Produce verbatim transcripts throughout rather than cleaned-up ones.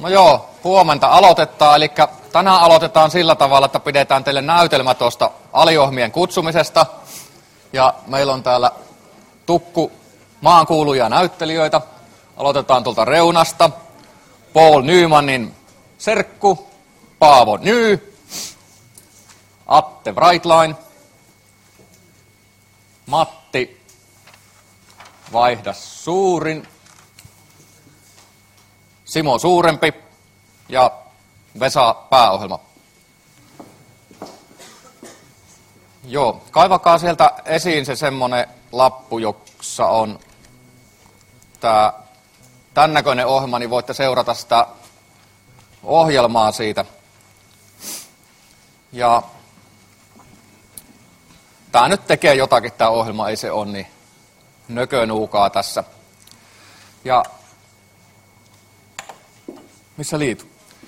No joo, huomenta aloitetaan. Eli tänään aloitetaan sillä tavalla, että pidetään teille näytelmä tuosta aliohmien kutsumisesta. Ja meillä on täällä tukku maankuuluja näyttelijöitä. Aloitetaan tuolta reunasta. Paul Nymanin serkku, Paavo Ny, Atte Brightline, Matti Vaihda Suurin, Simo Suurempi ja Vesa Pääohjelma. Joo, kaivakaa sieltä esiin se semmonen lappu, jossa on tää tän näköinen ohjelma, niin voitte seurata sitä ohjelmaa siitä. Ja tää nyt tekee jotakin tää ohjelma, ei se ole niin nökönuukaa tässä. Ja missä liitu?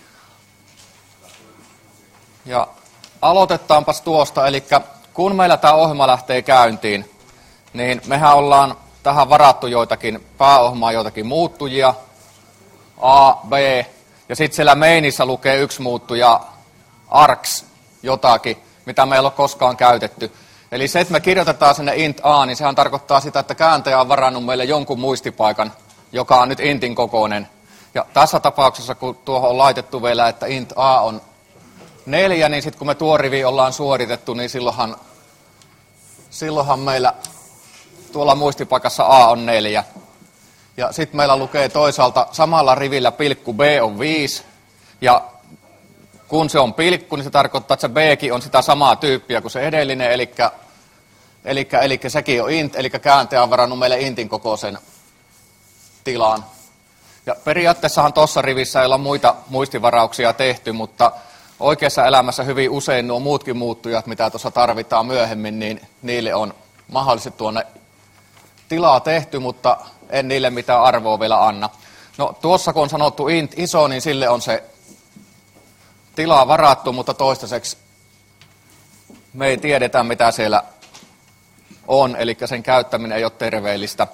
Ja aloitetaanpas tuosta, eli kun meillä tämä ohjelma lähtee käyntiin, niin mehän ollaan tähän varattu joitakin pääohjelmaa, joitakin muuttujia, A, B, ja sitten siellä mainissä lukee yksi muuttuja, args, jotakin, mitä meillä ei ole koskaan käytetty. Eli se, että me kirjoitetaan sinne int A, niin sehän tarkoittaa sitä, että kääntäjä on varannut meille jonkun muistipaikan, joka on nyt intin kokoinen. Ja tässä tapauksessa, kun tuohon on laitettu vielä, että int A on neljä, niin sitten kun me tuo rivi ollaan suoritettu, niin silloinhan, silloinhan meillä tuolla muistipaikassa A on neljä. Ja sitten meillä lukee toisaalta samalla rivillä pilkku B on viisi. Ja kun se on pilkku, niin se tarkoittaa, että se Bkin on sitä samaa tyyppiä kuin se edellinen, eli, eli, eli sekin on int, eli kääntäjä on varannut meille intin kokoisen tilaan. Ja periaatteessahan tuossa rivissä ei olla muita muistivarauksia tehty, mutta oikeassa elämässä hyvin usein nuo muutkin muuttujat, mitä tuossa tarvitaan myöhemmin, niin niille on mahdollisesti tuonne tilaa tehty, mutta en niille mitään arvoa vielä anna. No tuossa kun on sanottu int iso, niin sille on se tilaa varattu, mutta toistaiseksi me ei tiedetä, mitä siellä on, eli sen käyttäminen ei ole terveellistä.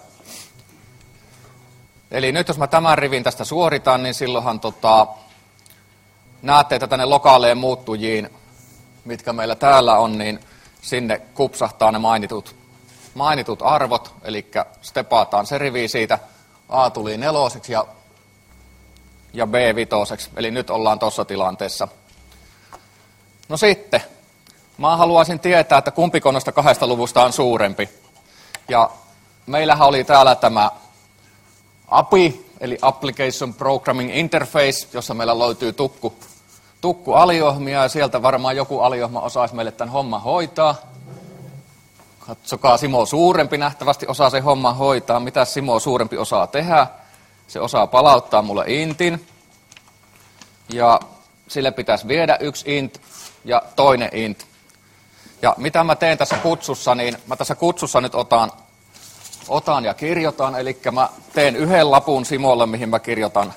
Eli nyt jos mä tämän rivin tästä suoritan, niin silloinhan tota, näette, että tänne lokaaleen muuttujiin, mitkä meillä täällä on, niin sinne kupsahtaa ne mainitut, mainitut arvot, eli stepataan se rivi siitä, A tuli neloseksi ja, ja B vitoseksi, eli nyt ollaan tuossa tilanteessa. No sitten, mä haluaisin tietää, että kumpiko noista kahdesta luvusta on suurempi. Ja meillähän oli täällä tämä A P I, eli Application Programming Interface, jossa meillä löytyy tukku, tukku aliohmia, ja sieltä varmaan joku aliohma osaisi meille tämän homman hoitaa. Katsokaa, Simo Suurempi nähtävästi osaa sen homman hoitaa. Mitä Simo Suurempi osaa tehdä? Se osaa palauttaa mulle intin. Ja sille pitäisi viedä yksi int ja toinen int. Ja mitä mä teen tässä kutsussa, niin mä tässä kutsussa nyt otan, otan ja kirjoitan. Eli mä teen yhden lapun Simolle, mihin mä kirjoitan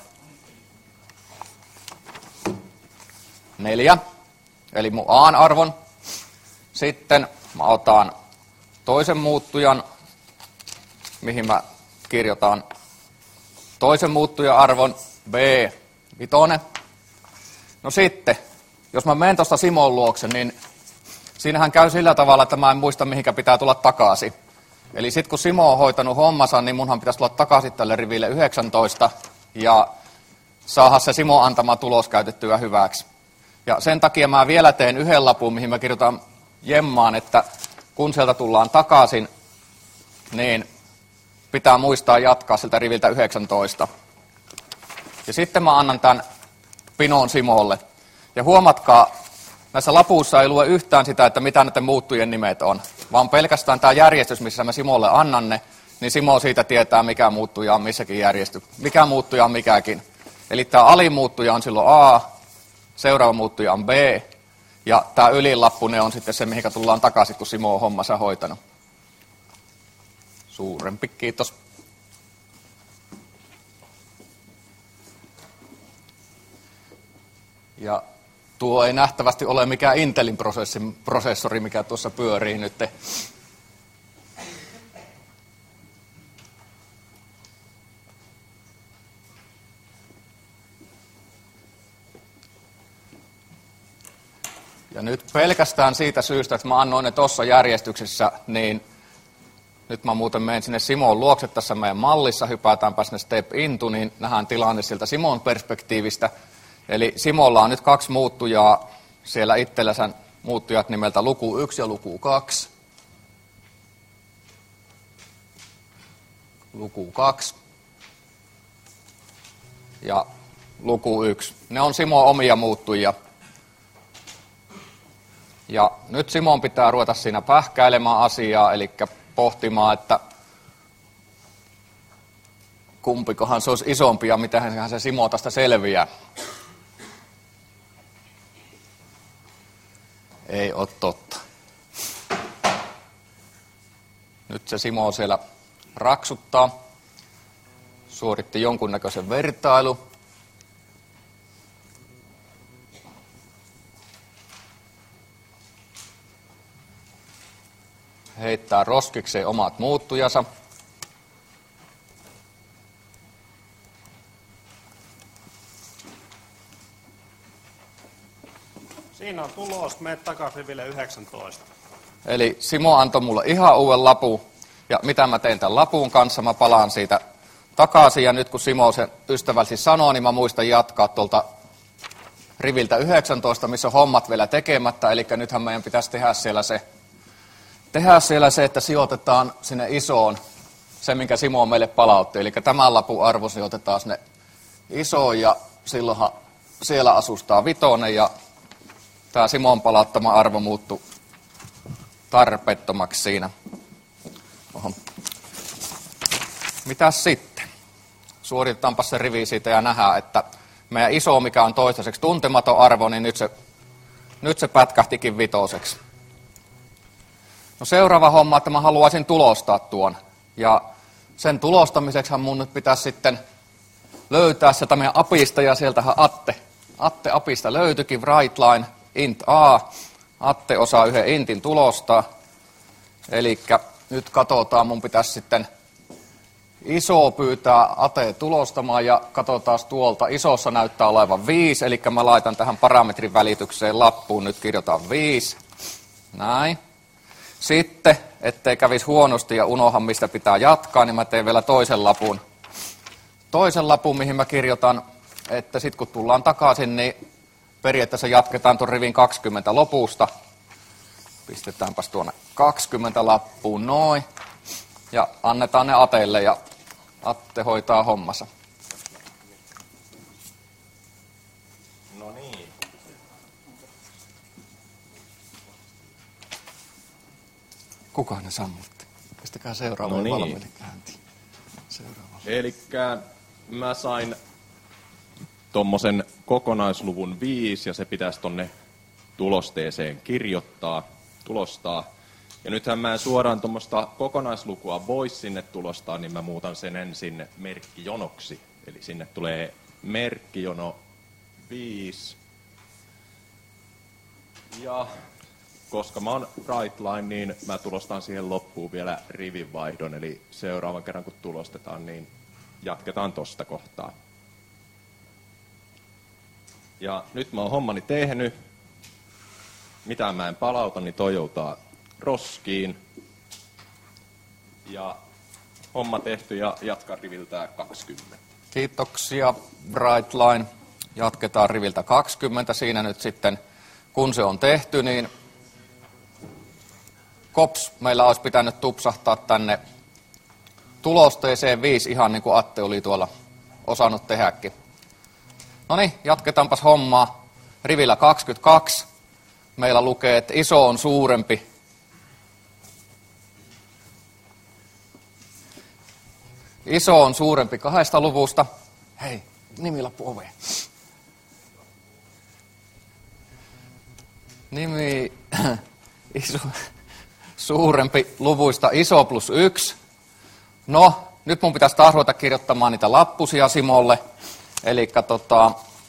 neljä. Eli mun A-arvon. Sitten mä otan toisen muuttujan, mihin mä kirjoitan toisen muuttujan arvon B vitone. No sitten, jos mä menen tuosta Simon luokse, niin siinähän käy sillä tavalla, että mä en muista mihinkä pitää tulla takaisin. Eli sitten kun Simo on hoitanut hommansa, niin munhan pitäisi tulla takaisin tälle riville yhdeksäntoista ja saada se Simo antama tulos käytettyä hyväksi. Ja sen takia mä vielä teen yhden lapun, mihin mä kirjoitan jemmaan, että kun sieltä tullaan takaisin, niin pitää muistaa jatkaa siltä riviltä yhdeksäntoista. Ja sitten mä annan tämän pinon Simolle. Ja huomatkaa, näissä lapuissa ei lue yhtään sitä, että mitä näiden muuttujien nimet on, vaan pelkästään tämä järjestys, missä mä Simolle annan ne, niin Simo siitä tietää, mikä muuttuja on missäkin järjesty, mikä muuttuja on mikäkin. Eli tämä alimuuttuja on silloin A, seuraava muuttuja on B, ja tämä ylilappu ne on sitten se, mihin tullaan takaisin, kun Simo on hommansa hoitanut. Suurempi, kiitos. Ja tuo ei nähtävästi ole mikään Intelin prosessori, mikä tuossa pyörii nyt. Ja nyt pelkästään siitä syystä, että mä annoin ne tuossa järjestyksessä, niin nyt mä muuten menen sinne Simon luokse tässä meidän mallissa, hypätäänpä sinne step into, niin nähdään tilanne sieltä Simon perspektiivistä. Eli Simolla on nyt kaksi muuttujaa siellä itsellänsä, muuttujat nimeltä luku yksi ja luku kaksi. Luku kaksi ja luku yksi. Ne on Simon omia muuttujia. Ja nyt Simon pitää ruveta siinä pähkäilemään asiaa, eli pohtimaan, että kumpikohan se olisi isompi ja mitenhän se Simo tästä selviää. Ei ole totta. Nyt se Simo siellä raksuttaa. Suoritti jonkunnäköisen vertailu. Heittää roskikseen omat muuttujansa. Siinä on tulos, mene takariville yhdeksäntoista. Eli Simo antoi mulle ihan uuden lapun. Ja mitä mä teen tämän lapun kanssa, mä palaan siitä takaisin. Ja nyt kun Simo sen ystävällisesti sanoo, niin mä muistan jatkaa tuolta riviltä yhdeksäntoista, missä on hommat vielä tekemättä. Eli nythän meidän pitäisi tehdä siellä se, tehdä siellä se, että sijoitetaan sinne isoon se, minkä Simo meille palautti. Eli tämän lapun arvo sijoitetaan sinne isoon ja silloinhan siellä asustaa vitonen ja tämä Simon palauttama arvo muuttui tarpeettomaksi siinä. Oho. Mitäs sitten? Suoritetaanpa se rivi siitä ja nähdään, että meidän iso, mikä on toistaiseksi tuntematon arvo, niin nyt se, nyt se pätkähtikin vitoseksi. No seuraava homma, että mä haluaisin tulostaa tuon. Ja sen tulostamiseksihan mun nyt pitäisi sitten löytää sieltä meidän apista, ja sieltähän Atte, Atte apista löytyikin, Brightline, int a. Atte osaa yhden intin tulostaa. Eli nyt katsotaan, mun pitäisi sitten iso pyytää Ate tulostamaan, ja katsotaan tuolta, isossa näyttää olevan viisi, eli mä laitan tähän parametrin välitykseen lappuun, nyt kirjoitan viisi. Näin. Sitten, ettei kävisi huonosti ja unohan mistä pitää jatkaa, niin mä teen vielä toisen lapun. Toisen lapun, mihin mä kirjoitan, että sitten kun tullaan takaisin, niin periaatteessa jatketaan tuon rivin kaksikymmentä lopusta. Pistetäänpäs tuonne kaksikymmentä lappuun, noin. Ja annetaan ne Ateille ja Atte hoitaa hommansa. No niin. Kuka ne sammutti? Pistäkää seuraavalle No niin. valmiille käyntiin. Seuraavalle. Elikkä mä sain tommosen kokonaisluvun viisi ja se pitäisi tonne tulosteeseen kirjoittaa, tulostaa. Ja nythän mä en suoraan tuommoista kokonaislukua voisi sinne tulostaa, niin mä muutan sen ensin merkkijonoksi. Eli sinne tulee merkkijono viisi. Ja koska mä oon Brightline, niin mä tulostan siihen loppuun vielä rivinvaihdon. Eli seuraavan kerran kun tulostetaan, niin jatketaan tosta kohtaa. Ja nyt mä oon hommani tehnyt. Mitään mä en palauta, niin toi joutaa roskiin. Ja homma tehty ja jatkan riviltä kaksikymmentä. Kiitoksia Brightline. Jatketaan riviltä kaksikymmentä. Siinä nyt sitten, kun se on tehty, niin kops, meillä olisi pitänyt tupsahtaa tänne tulosteeseen viisi, ihan niin kuin Atte oli tuolla osannut tehdäkin. No niin, jatketaanpas hommaa. Rivillä kaksikymmentäkaksi. Meillä lukee, että iso on suurempi. Iso on suurempi kahdesta luvusta. Hei, nimilappu oveen. Nimi iso, suurempi luvuista iso plus yksi. No, nyt mun pitäisi taas ruveta kirjoittamaan niitä lappusia Simolle. Eli tota,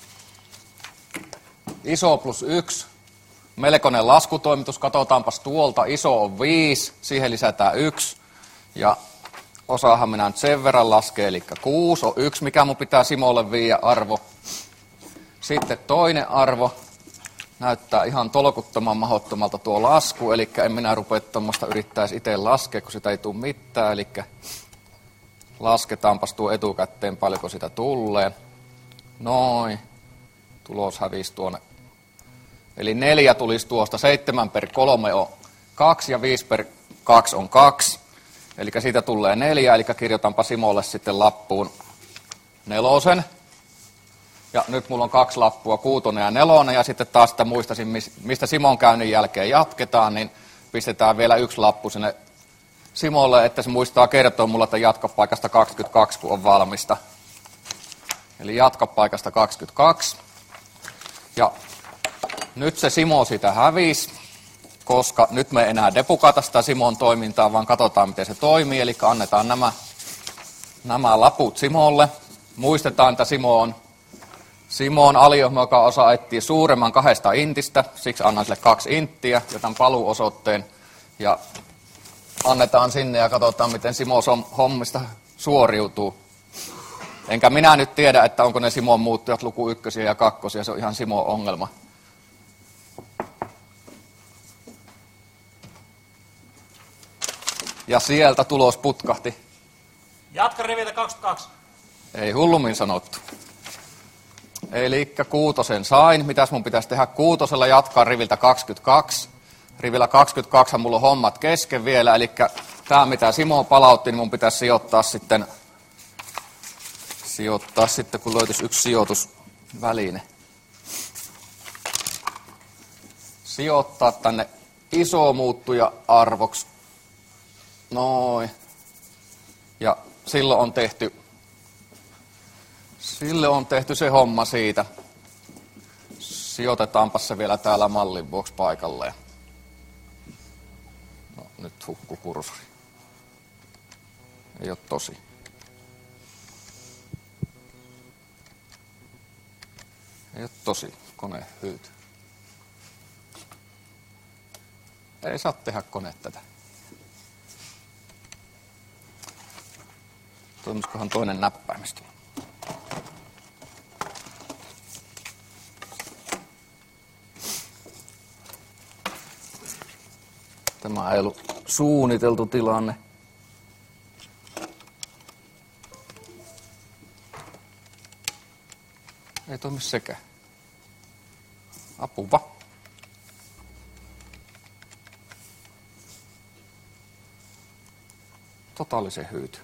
iso plus yksi. Melkoinen laskutoimitus, katsotaanpas tuolta, iso on viisi, siihen lisätään yksi, ja osaahan minä nyt sen verran laskee, eli kuusi on yksi, mikä mun pitää Simolle viiä arvo. Sitten toinen arvo, näyttää ihan tolkuttoman mahdottomalta tuo lasku, eli en minä rupea tuommoista yrittäisi itse laskea, kun sitä ei tule mitään, eli lasketaanpas tuo etukäteen, paljonko sitä tulee. Noin, tulos hävisi tuonne. Eli neljä tulisi tuosta, seitsemän per kolme on kaksi ja viisi per kaksi on kaksi. Eli siitä tulee neljä, eli kirjoitanpa Simolle sitten lappuun nelosen. Ja nyt mulla on kaksi lappua, kuutonen ja nelonen, ja sitten taas sitä muistaisin, mistä Simon käynnin jälkeen jatketaan, niin pistetään vielä yksi lappu sinne Simolle, että se muistaa kertoa mulle, että jatkopaikasta kaksikymmentäkaksi, kun on valmista. Eli jatkopaikasta kaksikymmentäkaksi. Ja nyt se Simo sitä hävisi, koska nyt me ei enää depukata sitä Simon toimintaa, vaan katsotaan, miten se toimii. Eli annetaan nämä, nämä laput Simolle. Muistetaan, että Simo on, Simo on aliohjelma, joka osaa etsiä suuremman kahdesta intistä. Siksi annan sille kaksi inttiä, jotan paluuosoitteen. Ja annetaan sinne ja katsotaan, miten Simo hommista suoriutuu. Enkä minä nyt tiedä, että onko ne Simon muuttujat luku ykkösiä ja kakkosia. Se on ihan Simon ongelma. Ja sieltä tulos putkahti. Jatka riviltä kaksikymmentäkaksi. Ei hullummin sanottu. Elikkä kuutosen sain. Mitäs mun pitäisi tehdä kuutosella? Jatkaa riviltä kaksikymmentäkaksi. Rivillä kaksikymmentäkaksi mulla on hommat kesken vielä. Eli tämä mitä Simo palautti, niin mun pitäisi sijoittaa sitten, sijoittaa sitten kun löytyisi yksi sijoitusväline. Sijoittaa tänne iso muuttuja arvoksi. Noin. Ja silloin on tehty, silloin on tehty se homma siitä. Sijoitetaanpa se vielä täällä mallin vuoksi paikalleen. No, nyt hukku kursori. Ei ole tosi. Ei ole tosi. Kone hyyty. Ei saa tehdä kone tätä. Toimisikohan toinen näppäimistö? Tämä ei ollut suunniteltu tilanne. Ei toimi sekään. Apuva. Totaalisen hyyty.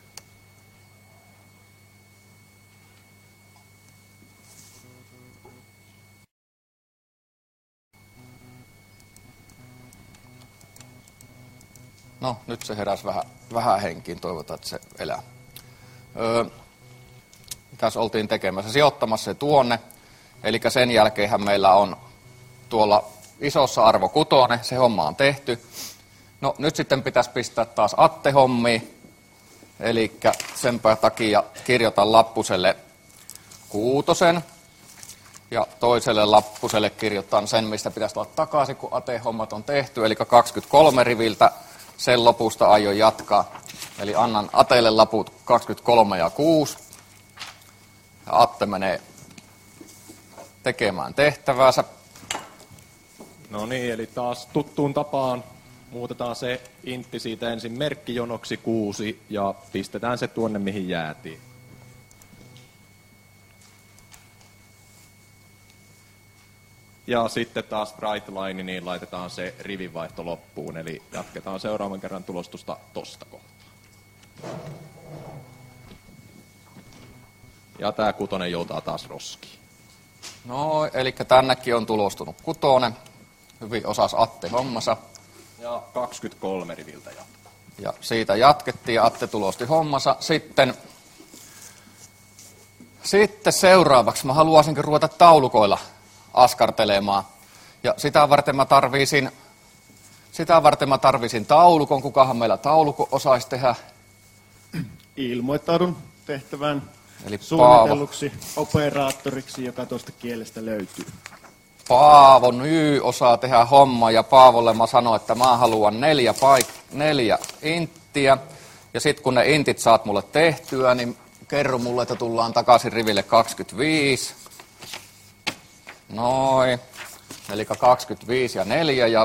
No, nyt se heräsi vähän, vähän henkiin. Toivotaan, että se elää. Öö, mitäs oltiin tekemässä? Sijoittamassa se tuonne. Eli sen jälkeenhän meillä on tuolla isossa arvo kutone. Se homma on tehty. No, nyt sitten pitäisi pistää taas Atte-hommiin. Eli senpä takia kirjoitan lappuselle kuutosen. Ja toiselle lappuselle kirjoitan sen, mistä pitäisi olla takaisin, kun Ate-hommat on tehty. Eli kaksikymmentäkolme riviltä. Sen lopusta aion jatkaa. Eli annan Ateelle laput kaksikymmentäkolme ja kuusi. Ja Atte menee tekemään tehtäväänsä. No niin, eli taas tuttuun tapaan muutetaan se intti siitä ensin merkkijonoksi kuusi ja pistetään se tuonne, mihin jäätiin. Ja sitten taas bright line, niin laitetaan se rivinvaihto loppuun, eli jatketaan seuraavan kerran tulostusta tosta kohtaa. Ja tää kutonen joutaa taas roskiin. No, eli tännekin on tulostunut kutonen. Hyvin osas Atte hommansa. Ja kaksikymmentäkolme riviltä jatkaa. Ja siitä jatkettiin ja Atte tulosti hommansa. Sitten, sitten seuraavaksi mä haluaisinkin ruveta taulukoilla askartelemaan. Ja sitä varten mä tarvisin, sitä varten mä tarvisin taulukon. Kukahan meillä taulukon osaisi tehdä? Ilmoittaudun tehtävään Eli suunnitelluksi Paavo. Operaattoriksi, joka tuosta kielestä löytyy. Paavo Ny osaa tehdä hommaa ja Paavolle mä sanoin, että mä haluan neljä, paik- neljä inttiä. Ja sitten kun ne intit saat mulle tehtyä, niin kerro mulle, että tullaan takaisin riville kaksikymmentäviisi. Noin. Eli kaksikymmentäviisi ja neljä ja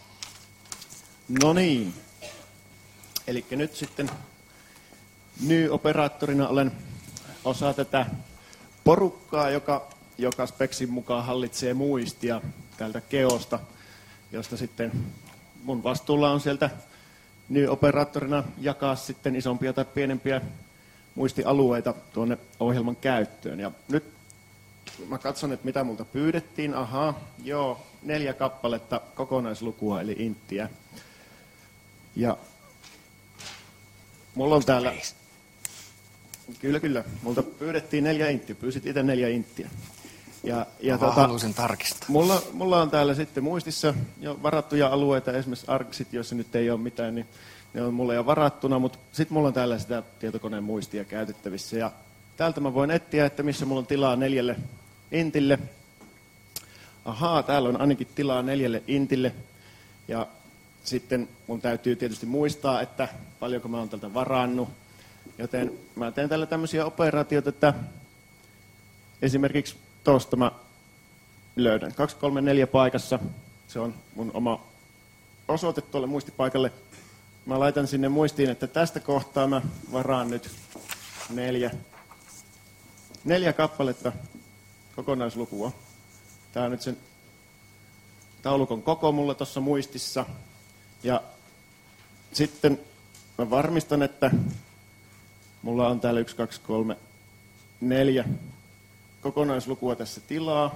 No niin. Eli nyt sitten Ny-operaattorina olen osa tätä porukkaa, joka, joka speksin mukaan hallitsee muistia tältä keosta, josta sitten mun vastuulla on sieltä Ny-operaattorina jakaa sitten isompia tai pienempiä muistialueita tuonne ohjelman käyttöön. Ja nyt mä katson, että mitä multa pyydettiin. Ahaa, joo, neljä kappaletta kokonaislukua eli inttiä. Ja mulla on täällä, kyllä kyllä, multa pyydettiin neljä inttiä, pyysit itse neljä inttiä. Ja, ja mä tota, haluaisin tarkistaa. Mulla, mulla on täällä sitten muistissa jo varattuja alueita, esimerkiksi arksit, joissa nyt ei ole mitään, niin ne on mulle jo varattuna, mutta sitten mulla on täällä sitä tietokoneen muistia käytettävissä. Ja täältä mä voin etsiä, että missä mulla on tilaa neljälle intille. Ahaa, täällä on ainakin tilaa neljälle intille. Ja sitten mun täytyy tietysti muistaa, että paljonko mä oon tältä varannut. Joten mä teen täällä tämmöisiä operaatioita, että esimerkiksi tuosta mä löydän kaksi kolme neljä paikassa. Se on mun oma osoite tuolle muistipaikalle. Mä laitan sinne muistiin, että tästä kohtaa mä varaan nyt neljä, neljä kappaletta kokonaislukua. Tää on nyt sen taulukon koko mulla tuossa muistissa. Ja sitten mä varmistan, että mulla on täällä yksi, kaksi, kolme, neljä kokonaislukua tässä tilaa.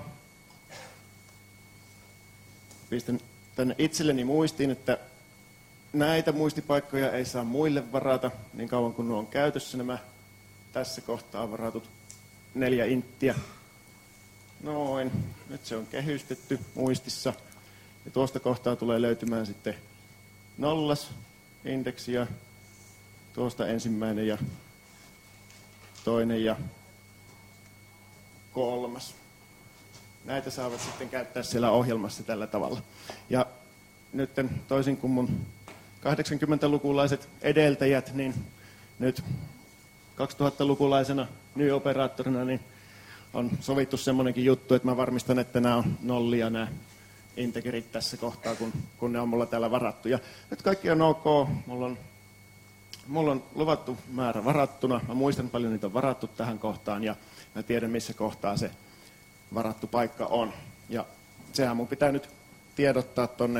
Pistän tänne itselleni muistiin, että näitä muistipaikkoja ei saa muille varata niin kauan kuin nuo on käytössä nämä tässä kohtaa varatut neljä inttiä. Noin, nyt se on kehystetty muistissa. Ja tuosta kohtaa tulee löytymään sitten nollas indeksi ja tuosta ensimmäinen ja toinen ja kolmas. Näitä saavat sitten käyttää siellä ohjelmassa tällä tavalla. Ja nyt toisin kuin mun kahdeksankymmentälukulaiset edeltäjät, niin nyt kaksituhattalukulaisena Ny-operaattorina niin on sovittu semmoinenkin juttu, että mä varmistan, että nämä on nollia nämä integerit tässä kohtaa, kun, kun ne on mulla täällä varattu. Ja nyt kaikki on ok. Mulla on, mulla on luvattu määrä varattuna. Mä muistan paljon niitä on varattu tähän kohtaan ja mä tiedän missä kohtaa se varattu paikka on. Ja sehän mun pitää nyt tiedottaa tonne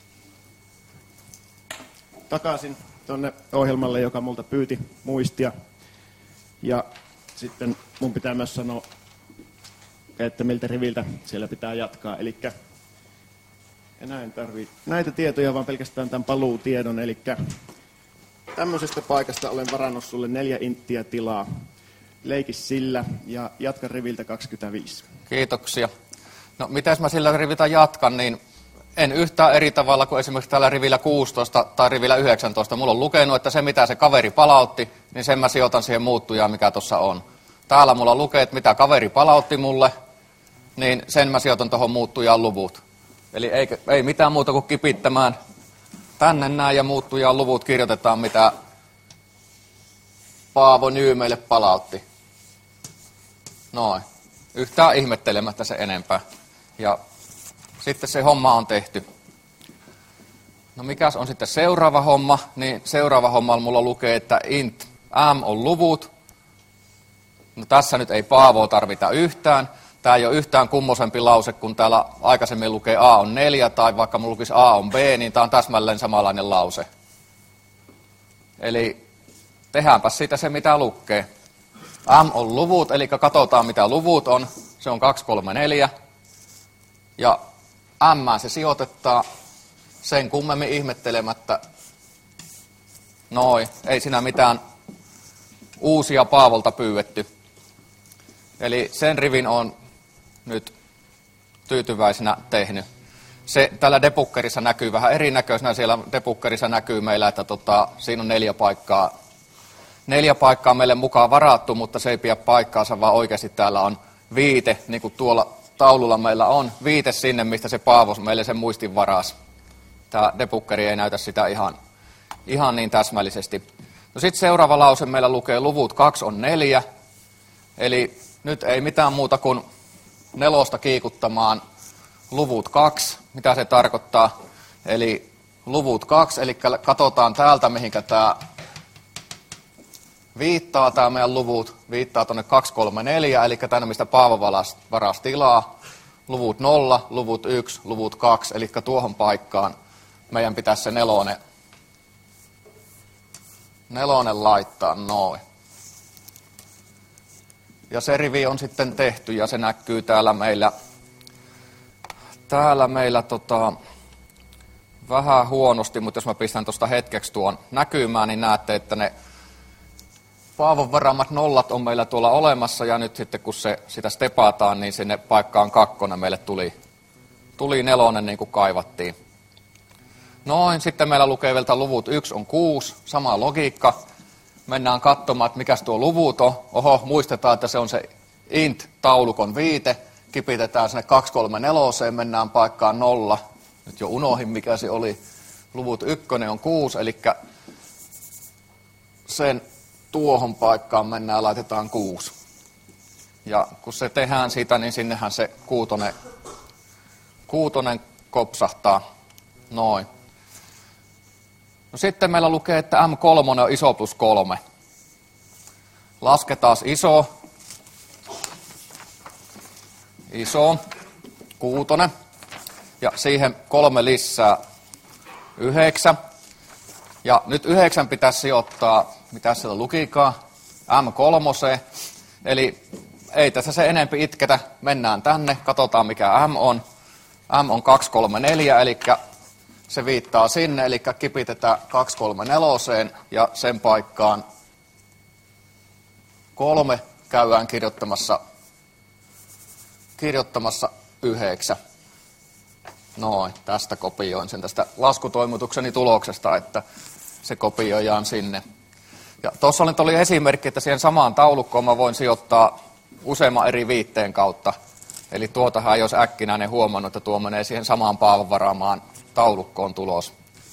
takaisin tonne ohjelmalle, joka multa pyyti muistia. Ja sitten mun pitää myös sanoa, että miltä riviltä siellä pitää jatkaa. Elikkä enää en tarvii näitä tietoja, vaan pelkästään tämän paluutiedon. Eli tämmöisestä paikasta olen varannut sulle neljä inttiä tilaa. Leiki sillä ja jatka riviltä kaksikymmentäviisi. Kiitoksia. No, miten mä sillä riviltä jatkan, niin en yhtään eri tavalla kuin esimerkiksi täällä rivillä kuusitoista tai rivillä yhdeksäntoista. Mulla on lukenut, että se mitä se kaveri palautti, niin sen mä sijoitan siihen muuttujaan, mikä tuossa on. Täällä mulla lukee, että mitä kaveri palautti mulle, niin sen mä sijoitan tuohon muuttujaan luvut. Eli ei, ei mitään muuta kuin kipittämään tänne näin ja muuttujaan luvut kirjoitetaan, mitä Paavo Ny meille palautti. Noin. Yhtään ihmettelemättä se enempää. Ja sitten se homma on tehty. No mikäs on sitten seuraava homma? Niin seuraava homma mulla lukee, että int m on luvut. No tässä nyt ei Paavoa tarvita yhtään. Tämä ei ole yhtään kummosempi lause, kun täällä aikaisemmin lukee a on neljä, tai vaikka mulla lukisi a on b, niin tämä on täsmälleen samanlainen lause. Eli tehdäänpä siitä se, mitä lukee. M on luvut, eli katsotaan, mitä luvut on. Se on kaksi, kolme, neljä. Ja M se sijoitetaan sen kummemmin ihmettelemättä. Noin, ei siinä mitään uusia Paavolta pyydetty. Eli sen rivin on nyt tyytyväisenä tehnyt. Se tällä debuggerissa näkyy vähän erinäköisenä. Siellä debuggerissa näkyy meillä, että tota, siinä on neljä paikkaa. Neljä paikkaa meille mukaan varattu, mutta se ei pidä paikkaansa, vaan oikeasti täällä on viite, niin kuin tuolla taululla meillä on, viite sinne, mistä se Paavo meille sen muistin varasi. Tämä debuggeri ei näytä sitä ihan, ihan niin täsmällisesti. No sitten seuraava lause meillä lukee luvut kaksi on neljä, eli nyt ei mitään muuta kuin nelosta kiikuttamaan luvut kaksi. Mitä se tarkoittaa? Eli luvut kaksi, eli katsotaan täältä, mihinkä tämä viittaa, tämä meidän luvut, viittaa tuonne kaksi, kolme, neljä, eli tänne, mistä Paavo varasi tilaa. Luvut nolla, luvut yksi, luvut kaksi, eli tuohon paikkaan meidän pitäisi se nelonen, nelonen laittaa noin. Ja se rivi on sitten tehty ja se näkyy täällä meillä, täällä meillä tota, vähän huonosti, mutta jos mä pistän tuosta hetkeksi tuon näkymään, niin näette, että ne Paavon varaamat nollat on meillä tuolla olemassa ja nyt sitten kun se, sitä stepataan, niin sinne paikkaan kakkonen meille tuli, tuli nelonen niin kuin kaivattiin. Noin, sitten meillä lukee vielä luvut yksi on kuusi, sama logiikka. Mennään katsomaan, että mikäs tuo luvut on. Oho, muistetaan, että se on se int-taulukon viite. Kipitetään sinne kaksi kolme neljä, mennään paikkaan nolla. Nyt jo unohin, mikä se oli. Luvut ykkönen on kuusi, eli sen tuohon paikkaan mennään ja laitetaan kuusi. Ja kun se tehdään siitä, niin sinnehän se kuutonen, kuutonen kopsahtaa. Noin. No sitten meillä lukee, että M kolme on iso plus kolme. Lasketaan iso. Iso. Kuutonen. Ja siihen kolme lisää yhdeksän. Ja nyt yhdeksän pitäisi sijoittaa, mitä siellä lukikaan, M kolme. Eli ei tässä se enempi itketä. Mennään tänne, katsotaan mikä M on. M on kaksi kolme neljä, eli se viittaa sinne, eli kipitetään kaksi kolme neljä ja sen paikkaan kolme käydään kirjoittamassa, kirjoittamassa yhdeksän. Noin, tästä kopioin sen tästä laskutoimitukseni tuloksesta, että se kopioidaan sinne. Ja tuossa oli esimerkki, että siihen samaan taulukkoon mä voin sijoittaa useamman eri viitteen kautta. Eli tuotahan ei olisi äkkinäinen huomannut, että tuo menee siihen samaan Paavon varaamaan taulukkoon tulos.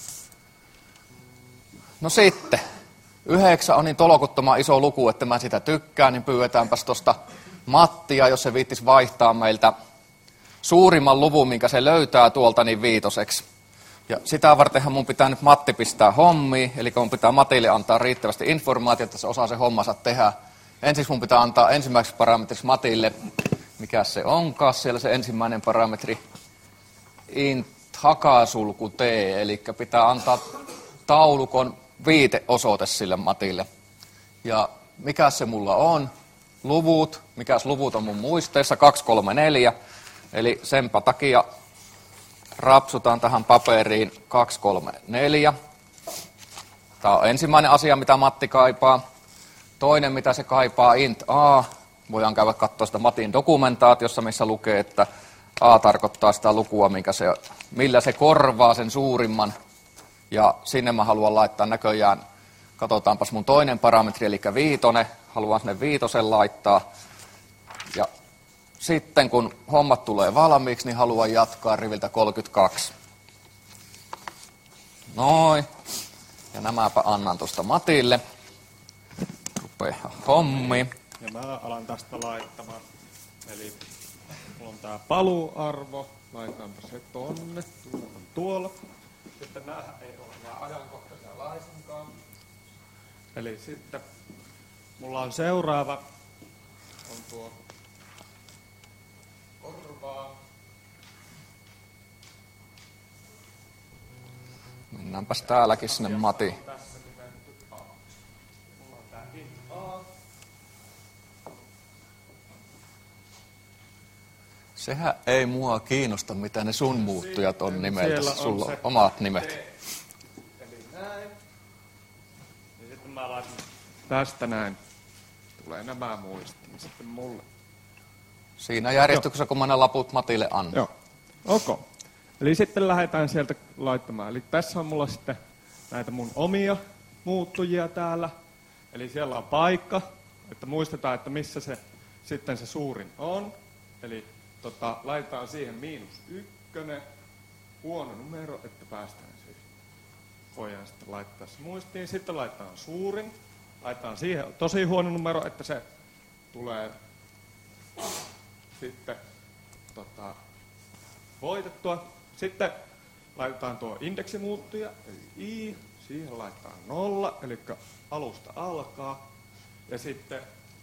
No sitten, yhdeksän on niin tolkuttoman iso luku, että mä sitä tykkään, niin pyydetäänpäs tuosta Mattia, jos se viittis vaihtaa meiltä suurimman luvun, minkä se löytää tuolta, niin viitoseksi. Ja sitä vartenhan mun pitää nyt Matti pistää hommiin, eli mun pitää Matille antaa riittävästi informaatiota, että se osaa se hommansa tehdä. Ensiksi mun pitää antaa ensimmäiseksi parametriksi Matille, mikä se onkaan, siellä se ensimmäinen parametri, int hakasulku t, eli pitää antaa taulukon viiteosoite sille Matille. Ja mikä se mulla on? Luvut, mikäs luvut on mun muisteissa, kaksi kolme neljä, eli senpä takia rapsutaan tähän paperiin kaksi kolme neljä. Tämä on ensimmäinen asia, mitä Matti kaipaa. Toinen, mitä se kaipaa, int a. Voidaan käydä katsoa sitä Matin dokumentaatiossa, missä lukee, että a tarkoittaa sitä lukua, minkä se, millä se korvaa sen suurimman. Ja sinne mä haluan laittaa näköjään, katsotaanpas mun toinen parametri, eli viitone. Haluan sinne viitosen laittaa. Ja sitten kun hommat tulee valmiiksi, niin haluan jatkaa riviltä kolmekymmentäkaksi. Noin. Ja nämäpä annan tuosta Matille. Rupeaa hommi. Ja mä alan tästä laittamaan. Eli mulla on tää paluarvo. Laitaanpa se tonne. Tuolla on tuolla. Sitten nää ei ole nää ajankohtaisia laisinkaan. Eli sitten mulla on seuraava. On tuo korvaa. Mennäänpäs täälläkin sinne Mati. Tässä nimetty A. Mulla on tää int A. Sehän ei mua kiinnosta, mitä ne sun muuttujat on nimeltä. On Sulla on se omat nimet. Eli näin. Ja sitten mä laitan tästä näin. Tulee nämä muistiin sitten mulle. Siinä järjestyksessä, kun mä ne laput Matille annan. Joo. Ok. Eli sitten lähdetään sieltä laittamaan. Eli tässä on mulla sitten näitä mun omia muuttujia täällä. Eli siellä on paikka, että muistetaan, että missä se sitten se suurin on. Eli tota, laitetaan siihen miinus ykkönen, huono numero, että päästään siihen. Voidaan sitten laittaa se muistiin. Sitten laitetaan suurin. Laitetaan siihen tosi huono numero, että se tulee sitten tota, voitettua. Sitten laitetaan tuo indeksimuuttuja, eli i, siihen laitetaan nolla, eli alusta alkaa. Ja sitten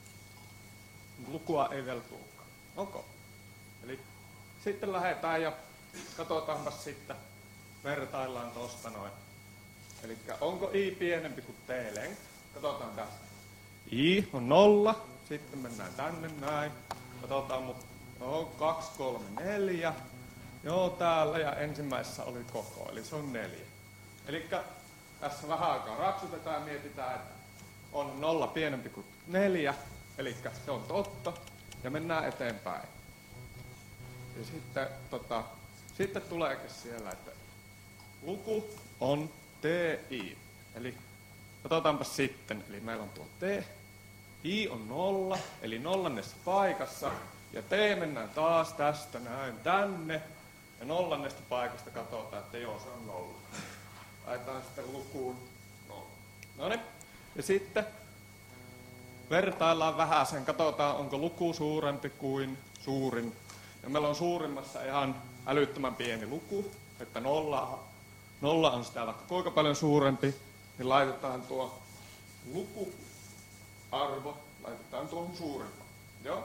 lukua ei vielä tulekaan. Onko? Eli sitten lähdetään ja katsotaanpa sitten, vertaillaan tosta noin. Eli onko i pienempi kuin t-length? Katsotaan tästä. I on nolla, sitten mennään tänne näin. Katsotaan, mutta no, kaksi, kolme, neljä. Joo, täällä ja ensimmäisessä oli koko, eli se on neljä. Eli tässä vähän aikaa raksutetaan ja mietitään, että on nolla pienempi kuin neljä, eli se on totta, ja mennään eteenpäin. Ja sitten, tota, sitten tuleekin siellä, että luku on ti, eli katsotaanpa sitten, eli meillä on tuo t, i on nolla, eli nollannessa paikassa, ja t mennään taas tästä näin tänne, ja nollannesta paikasta katsotaan, että joo, se on nolla. Laitetaan sitten lukuun nolla. Noniin. Ja sitten vertaillaan vähän sen, katsotaan onko luku suurempi kuin suurin. Ja meillä on suurimmassa ihan älyttömän pieni luku, että nolla, nolla on sitä vaikka kuinka paljon suurempi, niin laitetaan tuo lukuarvo, laitetaan tuohon suurimpaan. Joo.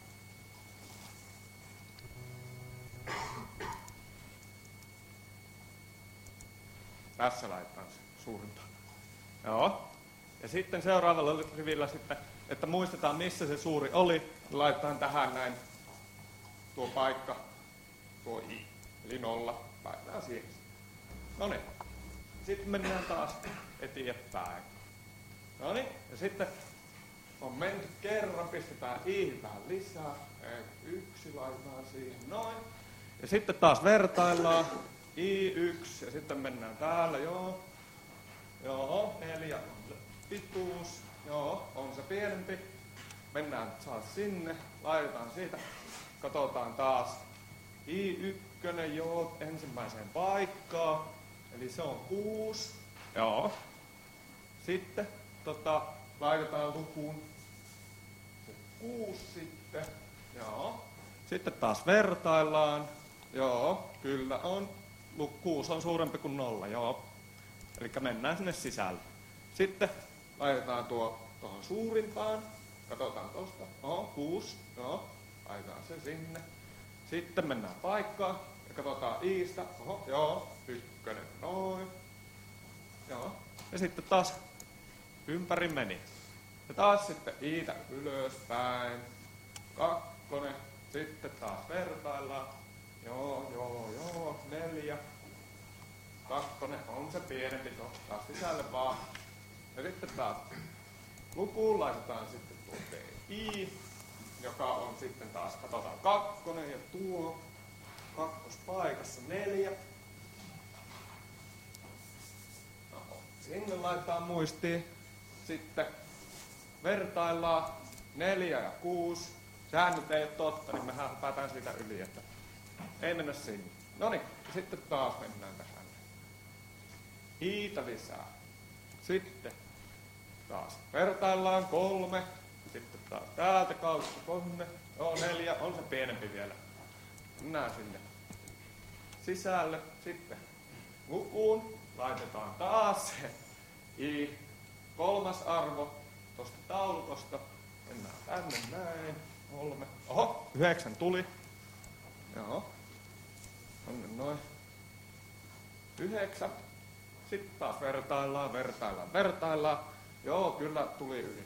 Tässä laitetaan se suurimpaan. Joo. Ja sitten seuraavalla rivillä sitten, että muistetaan missä se suuri oli, niin laitetaan tähän näin tuo paikka, tuo i, eli nolla, laitetaan siihen. Noniin. Sitten mennään taas eteenpäin. Noniin. Ja sitten on menty kerran, pistetään i vähän lisää, yksi laitetaan siihen noin. Ja sitten taas vertaillaan. i yksi ja sitten mennään täällä, joo. Joo, neljä on se pituus. Joo, on se pienempi. Mennään taas sinne, laitetaan siitä. Katsotaan taas. i yksi, joo, ensimmäiseen paikkaan. Eli se on kuusi. Joo. Sitten tota, laitetaan lukuun se kuusi sitten. Joo. Sitten taas vertaillaan. Joo, kyllä on. kuusi on suurempi kuin nolla, joo. Eli mennään sinne sisälle. Sitten laitetaan tuo tuohon suurimpaan. Katsotaan tosta. Oho, kuusi. Joo. Laitetaan se sinne. Sitten mennään paikkaan ja katsotaan iistä. Oho, joo. Ykkönen, noin. Joo. Ja sitten taas ympäri meni. Ja taas sitten iitä ylöspäin. Kakkonen. Sitten taas vertaillaan. Joo, joo, joo, neljä. Kakkonen on se pienempi, taas sisälle vaan. Ja sitten taas lukuun laitetaan sitten tuo ti, joka on sitten taas, katsotaan kakkonen ja tuo. Kakkospaikassa neljä. No, sinne laitetaan muistiin. Sitten vertaillaan neljä ja kuusi. Sehän nyt ei ole totta, niin mehän päätään siitä yli, että ei mennä sinne. Noniin, sitten taas mennään tähän. Iitä lisää. Sitten taas vertaillaan kolme. Sitten taas täältä kautta kolme. Joo, neljä. On se pienempi vielä. Mennään sinne sisälle. Sitten lukuun laitetaan taas se i kolmas arvo tuosta taulukosta. Mennään tänne näin. Kolme. Oho, yhdeksän tuli. Joo. Onne noin. Yhdeksän. Sitten taas vertaillaan, vertaillaan, vertaillaan. Joo, kyllä tuli yli.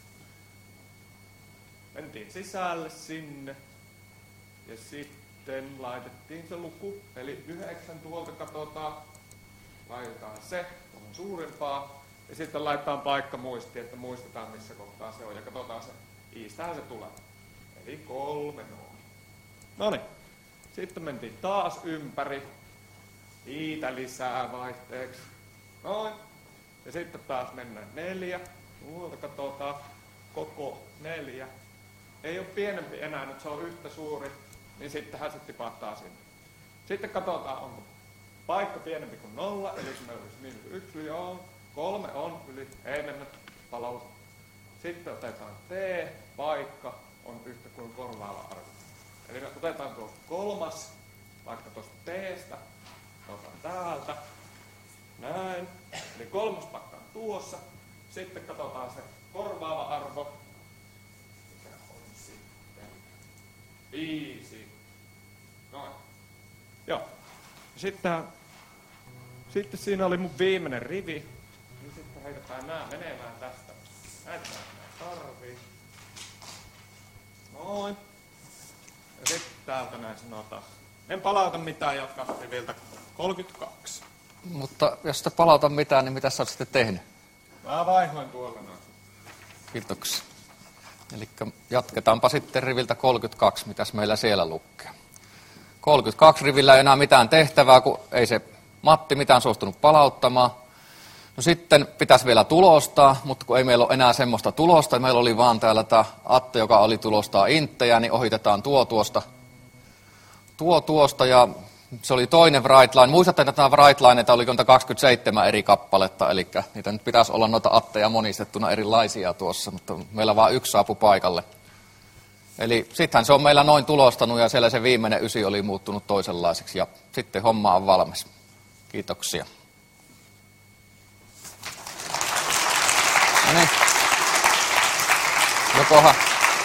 Mentiin sisälle sinne. Ja sitten laitettiin se luku. Eli yhdeksän tuolta katsotaan. Laitetaan se tuohon suurimpaan. Ja sitten laitetaan paikka muistiin, että muistetaan missä kohtaa se on. Ja katsotaan se. Iistähän se tulee. Eli kolme noin. Noniin. Sitten mentiin taas ympäri. Iitä lisää vaihteeksi. Noin. Ja sitten taas mennään neljä. Tuolta katsotaan koko neljä. Ei ole pienempi enää, nyt se on yhtä suuri. Niin sittenhän se tipahtaa sinne. Sitten katsotaan, onko paikka pienempi kuin nolla. Eli meillä olisi miinus yksi, joo. Kolme on yli. Ei mennä palauta. Sitten otetaan t. Paikka on yhtä kuin korvaava arvo. Eli me otetaan tuo kolmas vaikka tuosta T:stä, otan täältä, näin. Eli kolmas pakka on tuossa. Sitten katsotaan se korvaava arvo. Mikä on sitten? Viisi. Noin. Joo. Sitten, sitten siinä oli mun viimeinen rivi. Niin sitten heitetään nää menemään tästä. Näitä mä tarvii. Noin. Ja sitten täältä näin sanotaan. En palauta mitään, jatka riviltä kolmekymmentäkaksi. Mutta jos te palauta mitään, niin mitä sä oot sitten tehnyt? Mä vaihoin tuolla noin. Kiitoksia. Eli jatketaanpa sitten riviltä kolmekymmentäkaksi, mitäs meillä siellä lukee. kolmekymmentäkaksi rivillä ei enää mitään tehtävää, kun ei se Matti mitään suostunut palauttamaan. No sitten pitäisi vielä tulostaa, mutta kun ei meillä ole enää semmoista tulosta, meillä oli vaan täällä tämä Atte, joka oli tulostaa inttejä, niin ohitetaan tuo tuosta. Tuo tuosta ja se oli toinen Write-line. Muistatte, että tämä Write-lineita oli kaksikymmentäseitsemän eri kappaletta, eli niitä nyt pitäisi olla noita Atteja monistettuna erilaisia tuossa, mutta meillä vaan yksi saapui paikalle. Eli sittenhän se on meillä noin tulostanut ja siellä se viimeinen ysi oli muuttunut toisenlaiseksi ja sitten homma on valmis. Kiitoksia. No niin. Jokohan,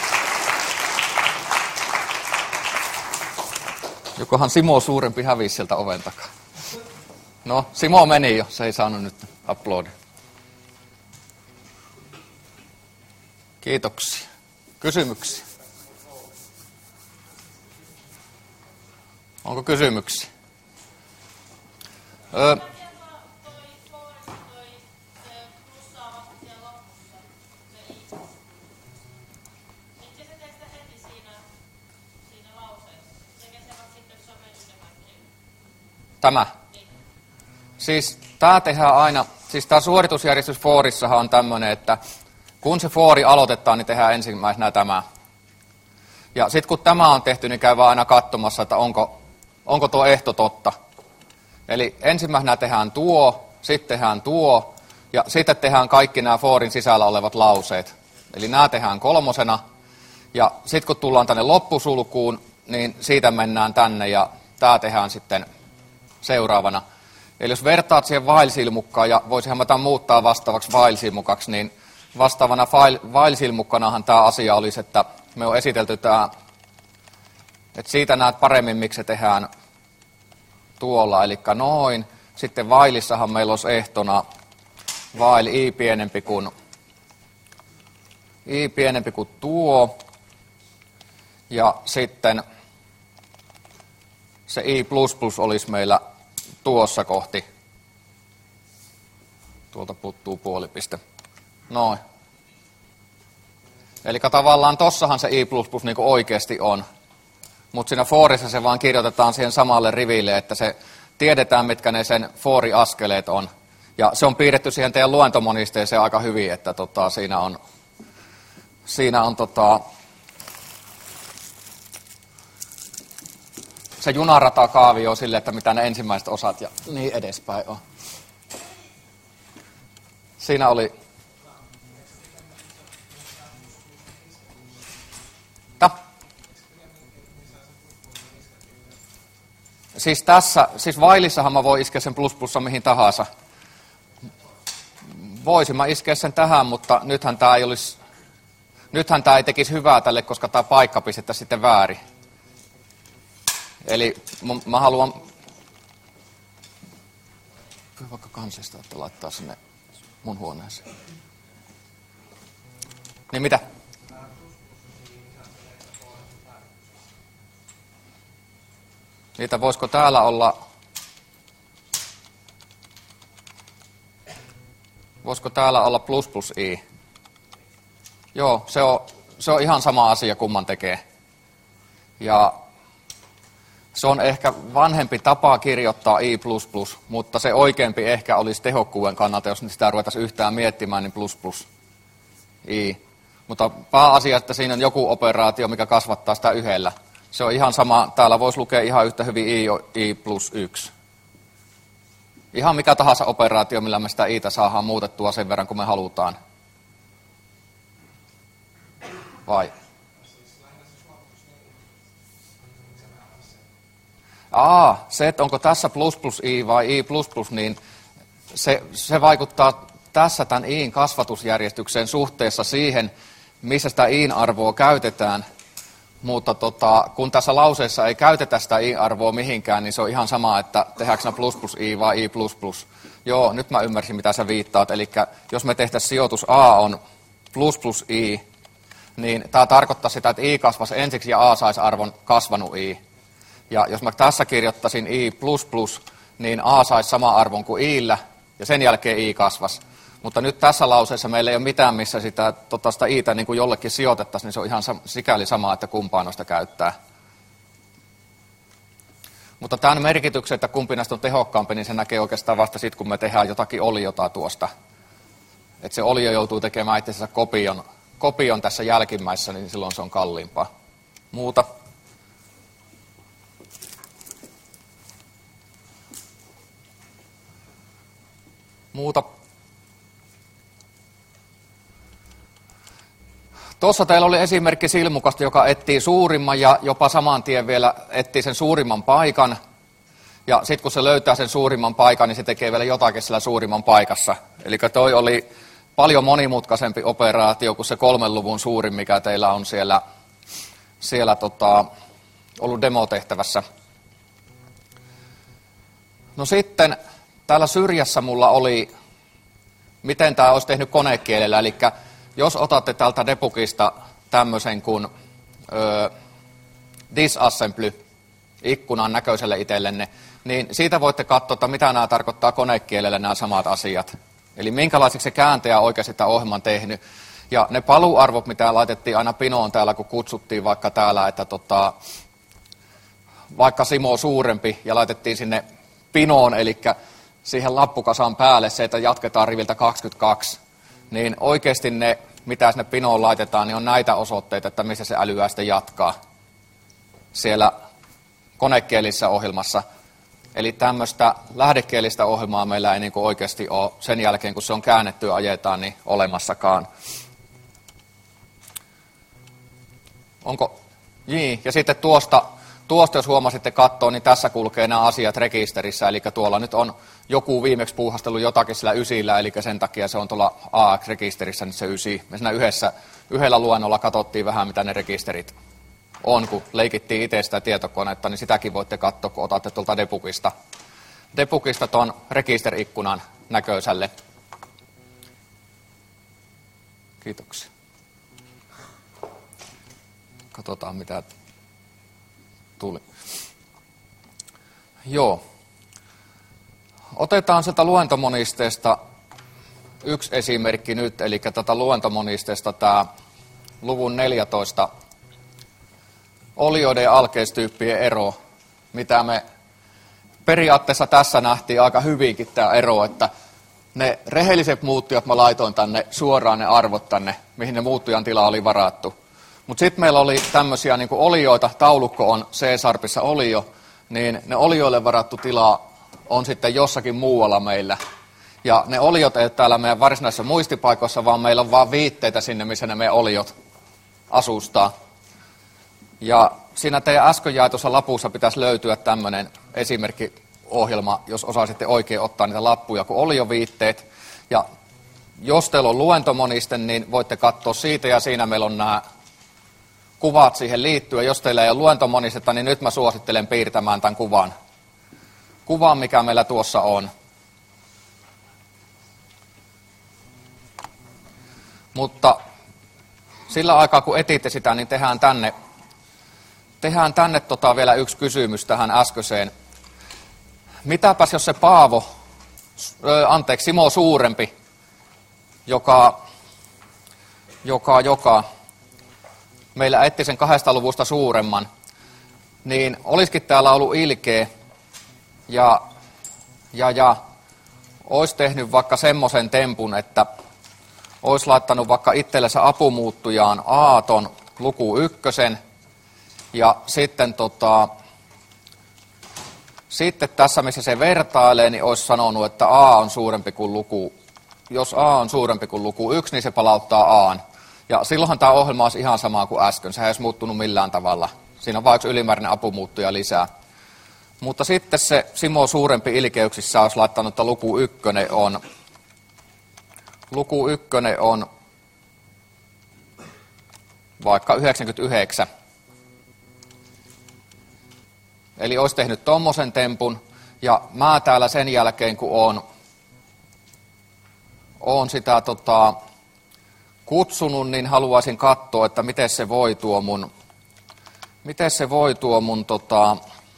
jokohan Simo suurempi hävisi sieltä oven takaa. No, Simo meni jo, se ei saanut nyt uploadia. Kiitoksia. Kysymyksiä? Onko kysymyksiä? Öö, Tämä. Siis tämä tehdään aina, siis tämä suoritusjärjestys Foorissahan on tämmöinen, että kun se Foori aloitetaan, niin tehdään ensimmäisenä tämä. Ja sitten kun tämä on tehty, niin käy aina katsomassa, että onko, onko tuo ehto totta. Eli ensimmäisenä tehdään tuo, sitten tehdään tuo, ja sitten tehdään kaikki nämä Foorin sisällä olevat lauseet. Eli nämä tehdään kolmosena, ja sitten kun tullaan tänne loppusulkuun, niin siitä mennään tänne, ja tämä tehdään sitten seuraavana. Eli jos vertaat siihen while-silmukkaan, ja voisihan mä tämän muuttaa vastaavaksi while-silmukaksi, niin vastaavana while-silmukkanahan tämä asia olisi, että me on esitelty tämä, että siitä näet paremmin, miksi se tehdään tuolla, eli noin. Sitten whileissahan meillä olisi ehtona while i pienempi kuin, i pienempi kuin tuo, ja sitten se i plus plus olisi meillä tuossa kohti. Tuolta puuttuu puolipiste. Noin. Eli tavallaan tossahan se i plus plus niin kuin oikeasti on. Mutta siinä forissa se vaan kirjoitetaan siihen samalle riville, että se tiedetään, mitkä ne sen for-askeleet on. Ja se on piirretty siihen teidän luentomonisteeseen aika hyvin, että tota, siinä on, siinä on tota, se junarata-kaavio sille, että mitä ne ensimmäiset osat ja niin edespäin on. Siinä oli... Ta. Siis tässä, siis whileissahan mä voin iskeä sen plus plussa mihin tahansa. Voisin mä iskeä sen tähän, mutta nythän tää ei olisi... Nythän tää ei tekisi hyvää tälle, koska tää paikka pistetään sitten väärin. Eli mä haluan, vaikka kansista, että laittaa sinne mun huoneeseen. Niin mitä? Niitä voisiko täällä olla, voisiko täällä olla plus plus i? Joo, se on, se on ihan sama asia, kumman tekee. Ja se on ehkä vanhempi tapa kirjoittaa i plus plus, mutta se oikeampi ehkä olisi tehokkuuden kannalta, jos sitä ruvettaisiin yhtään miettimään, niin plus plus i. Mutta pääasia, että siinä on joku operaatio, mikä kasvattaa sitä yhdellä. Se on ihan sama, täällä voisi lukea ihan yhtä hyvin i, i plus yksi. Ihan mikä tahansa operaatio, millä me sitä i'tä saadaan muutettua sen verran, kun me halutaan. Vai? Aa, se, että onko tässä plus plus i vai i plus plus, niin se, se vaikuttaa tässä tämän iin kasvatusjärjestykseen suhteessa siihen, missä sitä iin arvoa käytetään. Mutta tota, kun tässä lauseessa ei käytetä sitä i-arvoa mihinkään, niin se on ihan sama, että tehdäänkö ne plus plus i vai i plus plus. Joo, nyt mä ymmärsin, mitä sä viittaat. Eli jos me tehtäisiin sijoitus A on plus plus i, niin tämä tarkoittaa sitä, että i kasvaisi ensiksi ja a saisi arvon kasvanut i. Ja jos mä tässä kirjoittaisin i plus plus, niin a saisi sama arvon kuin i'llä, ja sen jälkeen i kasvasi. Mutta nyt tässä lauseessa meillä ei ole mitään, missä sitä, tota sitä i'tä niin kuin jollekin sijoitettaisiin, niin se on ihan sikäli sama, että kumpaa noista käyttää. Mutta tämän merkityksen, että kumpi näistä on tehokkaampi, niin se näkee oikeastaan vasta sitten, kun me tehdään jotakin oliota tuosta. Että se olio joutuu tekemään itsensä kopion, kopion tässä jälkimmäisessä, niin silloin se on kalliimpaa. Muuta. Muuta. Tuossa teillä oli esimerkki silmukasta, joka etsii suurimman ja jopa saman tien vielä etsii sen suurimman paikan. Ja sitten kun se löytää sen suurimman paikan, niin se tekee vielä jotakin sillä suurimman paikassa. Eli toi oli paljon monimutkaisempi operaatio kuin se kolmen luvun suurin, mikä teillä on siellä, siellä tota, ollut demotehtävässä. No sitten täällä syrjässä mulla oli, miten tämä olisi tehnyt konekielellä, eli jos otatte tältä debugista tämmöisen kuin ö, disassembly ikkunan näköiselle itsellenne, niin siitä voitte katsoa, että mitä nämä tarkoittaa konekielellä nämä samat asiat. Eli minkälaisiksi se kääntäjä oikeasti sitä ohjelman tehnyt. Ja ne paluarvot, mitä laitettiin aina pinoon täällä, kun kutsuttiin vaikka täällä, että tota, vaikka Simo suurempi, ja laitettiin sinne pinoon, eli siihen lappukasan päälle se, että jatketaan riviltä kaksikymmentäkaksi, niin oikeasti ne, mitä sinne pinoon laitetaan, niin on näitä osoitteita, että missä se älyää sitten jatkaa siellä konekielisessä ohjelmassa. Eli tämmöistä lähdekielistä ohjelmaa meillä ei niin kuin oikeasti ole sen jälkeen, kun se on käännetty ja ajetaan, niin olemassakaan. Onko? Niin, ja sitten tuosta, tuosta jos huomasitte katsoa, niin tässä kulkee nämä asiat rekisterissä, eli tuolla nyt on joku viimeksi puuhastellut jotakin sillä ysillä, eli sen takia se on tuolla A X-rekisterissä nyt se ysi. Me siinä yhdessä, yhdellä luennolla katsottiin vähän, mitä ne rekisterit on, kun leikittiin itse sitä tietokonetta, niin sitäkin voitte katsoa, kun otatte tuolta debugista, debugista tuon rekisteri-ikkunan näköiselle. Kiitoksia. Katsotaan, mitä tuli. Joo. Otetaan sieltä luentomonisteesta yksi esimerkki nyt, eli tätä luentomonisteesta tämä luvun neljätoista olioiden ja alkeistyyppien ero, mitä me periaatteessa tässä nähtiin aika hyvinkin tämä ero, että ne rehelliset muuttujat mä laitoin tänne suoraan ne arvot tänne, mihin ne muuttujan tila oli varattu. Mutta sitten meillä oli tämmöisiä niin kuin olioita, taulukko on C-sharpissa olio, niin ne olioille varattu tila on sitten jossakin muualla meillä. Ja ne oliot ei ole täällä meidän varsinaisissa muistipaikoissa, vaan meillä on vaan viitteitä sinne, missä ne meidän oliot asustaa. Ja siinä teidän äsken jaetussa lapussa pitäisi löytyä tämmöinen esimerkkiohjelma, jos osaisitte oikein ottaa niitä lappuja, kun olioviitteet. Ja jos teillä on luentomoniste, niin voitte katsoa siitä, ja siinä meillä on nämä kuvat siihen liittyen. Jos teillä ei ole luentomonistetta, niin nyt mä suosittelen piirtämään tämän kuvan. Kuvan, mikä meillä tuossa on. Mutta sillä aikaa, kun etitte sitä, niin tehdään tänne, tehdään tänne tota vielä yksi kysymys tähän äskeiseen. Mitäpäs jos se Paavo, ö, anteeksi, Simo suurempi, joka, joka, joka meillä etti sen kahdesta luvusta suuremman, niin olisikin täällä ollut ilkeä ja, ja, ja olisi tehnyt vaikka semmoisen tempun, että olisi laittanut vaikka itsellensä apumuuttujaan aaton luku ykkösen ja sitten, tota, sitten tässä, missä se vertailee, niin olisi sanonut, että A on suurempi kuin luku. Jos A on suurempi kuin luku yksi, niin se palauttaa A:n. Ja silloinhan tämä ohjelma olisi ihan sama kuin äsken. Sehän ei olisi muuttunut millään tavalla. Siinä on vain yksi ylimääräinen apumuuttuja lisää. Mutta sitten se Simo suurempi ilkeyksissä olisi laittanut, että luku ykkönen on, luku ykkönen on vaikka yhdeksänkymmentäyhdeksän. Eli olisi tehnyt tommosen tempun, ja mä täällä sen jälkeen, kun oon, oon sitä tota, kutsunut, niin haluaisin katsoa, että miten se voi tuo mun, miten se voi tuo mun tota,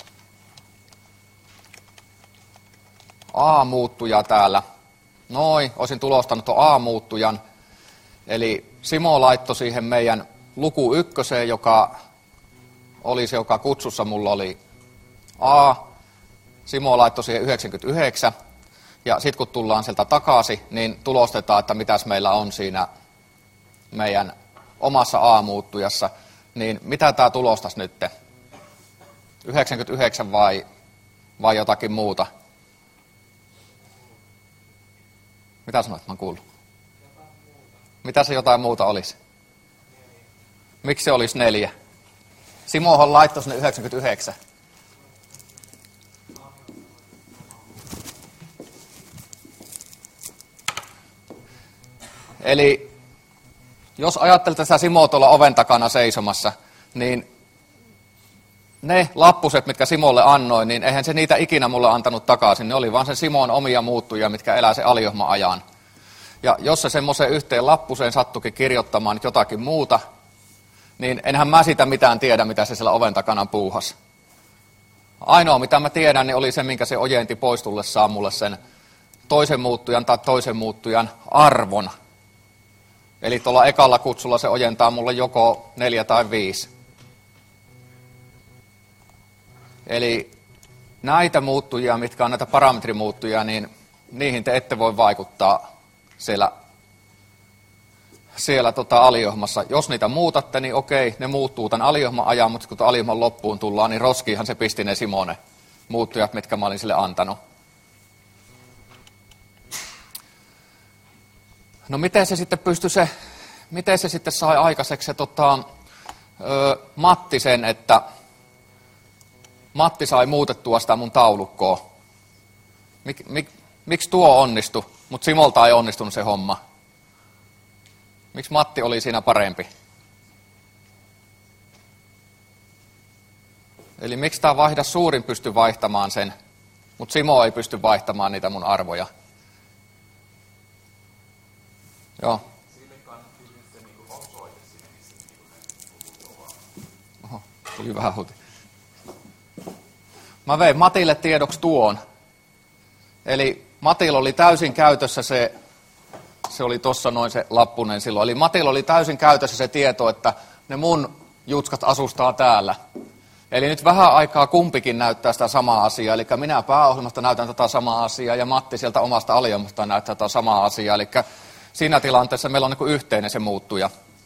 A-muuttuja täällä. Noin, olisin tulostanut tuon A-muuttujan. Eli Simo laittoi siihen meidän luku ykköseen, joka oli se, joka kutsussa mulla oli A. Simo laittoi siihen yhdeksänkymmentäyhdeksän. Ja sitten kun tullaan sieltä takaisin, niin tulostetaan, että mitäs meillä on siinä meidän omassa A-muuttujassa. Niin mitä tämä tulostaisi nyt? yhdeksänkymmentäyhdeksän vai, vai jotakin muuta? Mitä sanoit, mä oon kuullut? Mitä se jotain muuta olisi? Miksi se olisi neljä? Simohan laittoi sinne yhdeksänkymmentäyhdeksän. Eli jos ajattelet sitä Simoa tuolla oven takana seisomassa, niin ne lappuset, mitkä Simolle annoin, niin eihän se niitä ikinä mulle antanut takaisin. Ne oli vaan sen Simon omia muuttujia, mitkä elää se aliohma-ajan. Ja jos se semmoiseen yhteen lappuseen sattukin kirjoittamaan nyt jotakin muuta, niin enhän mä siitä mitään tiedä, mitä se siellä oven takana puuhasi. Ainoa, mitä mä tiedän, niin oli se, minkä se ojenti pois tullessaan mulle sen toisen muuttujan tai toisen muuttujan arvon. Eli tuolla ekalla kutsulla se ojentaa mulle joko neljä tai viisi. Eli näitä muuttujia, mitkä on näitä parametrimuuttujia, niin niihin te ette voi vaikuttaa siellä, siellä tota aliohmassa. Jos niitä muutatte, niin okei, ne muuttuu tämän aliohman ajan, mutta kun aliohman loppuun tullaan, niin roskiinhan se pisti ne Simone muuttujat, mitkä mä olin sille antanut. No miten se sitten pystyi se, miten se sitten sai aikaiseksi se tota, ö, Matti sen, että Matti sai muutettua sitä mun taulukkoa. Mik, mik, miksi tuo onnistui, mutta Simolta ei onnistunut se homma? Miksi Matti oli siinä parempi? Eli miksi tämä vaihda suurin pystyi vaihtamaan sen, mutta Simo ei pysty vaihtamaan niitä mun arvoja? Joo. Sille kannattiin nyt se niin osoite sinne, missä niin Oho, tuli vähän huti. Mä vein Matille tiedoksi tuon. Eli Matilla oli täysin käytössä se, se oli tossa noin se lappunen silloin. Eli Matilla oli täysin käytössä se tieto, että ne mun jutskat asustaa täällä. Eli nyt vähän aikaa kumpikin näyttää sitä samaa asiaa. Eli minä pääohjelmasta näytän tätä samaa asiaa ja Matti sieltä omasta aliohjelmasta näyttää tätä samaa asiaa. Eli siinä tilanteessa meillä on niin kuin yhteinen se muuttuja.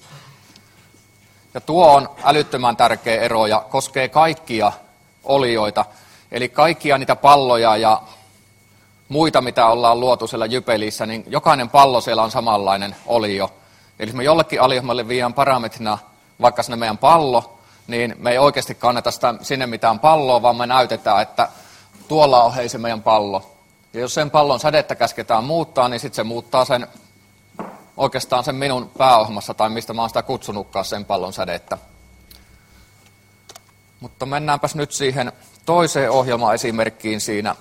Ja tuo on älyttömän tärkeä ero ja koskee kaikkia olioita. Eli kaikkia niitä palloja ja muita, mitä ollaan luotu siellä Jypelissä, niin jokainen pallo siellä on samanlainen olio. Eli jos me jollekin aliohjelmalle viedään parametrina vaikka sinne meidän pallo, niin me ei oikeasti kanneta sitä, sinne mitään palloa, vaan me näytetään, että tuolla on hei se meidän pallo. Ja jos sen pallon sädettä käsketään muuttaa, niin sitten se muuttaa sen oikeastaan sen minun pääohjelmassa, tai mistä mä oon sitä kutsunutkaan sen pallon sädettä. Mutta mennäänpäs nyt siihen toiseen ohjelmaesimerkkiin siinä.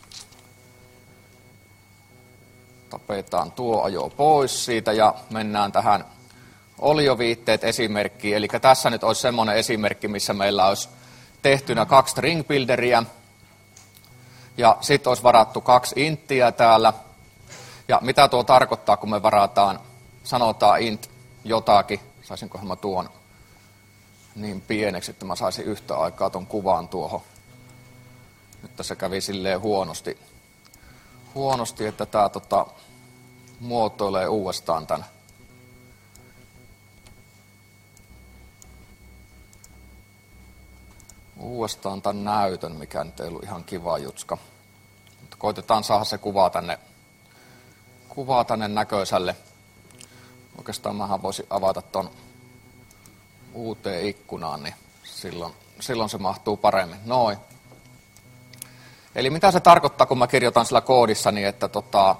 Tapetaan tuo ajo pois siitä ja mennään tähän olioviitteet esimerkkiin. Eli tässä nyt olisi semmoinen esimerkki, missä meillä olisi tehtynä kaksi string builderia. Ja sitten olisi varattu kaksi inttiä täällä. Ja mitä tuo tarkoittaa, kun me varataan, sanotaan int jotakin. Saisinkohan mä tuon niin pieneksi, että mä saisin yhtä aikaa tuon kuvan tuohon. Nyt tässä kävi silleen huonosti, huonosti että tämä tota, muotoilee uudestaan tämän. Uudestaan tämän näytön, mikä nyt ei ollut ihan kiva jutska. Mutta koitetaan saada se kuva tänne, kuva tänne näköiselle. Oikeastaan mähän voisin avata ton uuteen ikkunaan, niin silloin, silloin se mahtuu paremmin. Noin. Eli mitä se tarkoittaa, kun mä kirjoitan sillä koodissani, että tota,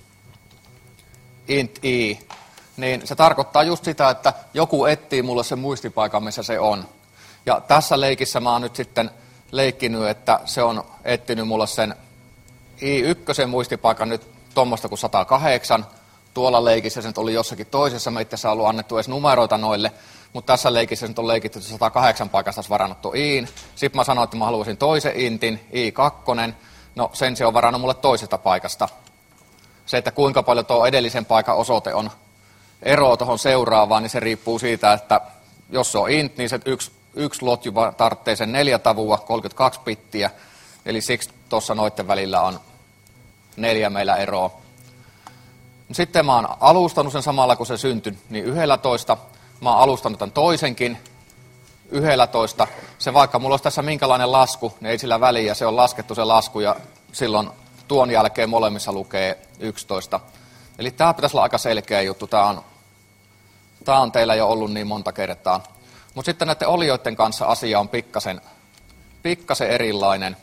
int i, niin se tarkoittaa just sitä, että joku etsii mulle sen muistipaikan, missä se on. Ja tässä leikissä mä oon nyt sitten leikkinyt, että se on etsinyt mulle sen i yksi muistipaikan nyt tuommoista kuin sata kahdeksan. Tuolla leikissä se nyt oli jossakin toisessa, me itse asiassa ollut annettu edes numeroita noille, mutta tässä leikissä nyt on leikitty sata kahdeksan paikasta varannut tuo iin. Sitten mä sanoin, että mä haluaisin toisen intin, i kaksi. No sen se on varannut mulle toisesta paikasta. Se, että kuinka paljon tuo edellisen paikan osoite on eroa tuohon seuraavaan, niin se riippuu siitä, että jos se on int, niin se yksi, yksi lotju tarvitsee sen neljä tavua, kolmekymmentäkaksi bittiä. Eli siksi tuossa noiden välillä on neljä meillä eroa. Sitten mä oon alustanut sen samalla, kun se syntyi, niin yksitoista. Mä oon alustanut tämän toisenkin yksitoista. Se vaikka mulla olisi tässä minkälainen lasku, niin ei sillä väliä. Se on laskettu se lasku ja silloin tuon jälkeen molemmissa lukee yksitoista. Eli tämä pitäisi olla aika selkeä juttu. Tämä on, tämä on teillä jo ollut niin monta kertaa. Mutta sitten näiden olioiden kanssa asia on pikkasen, pikkasen erilainen.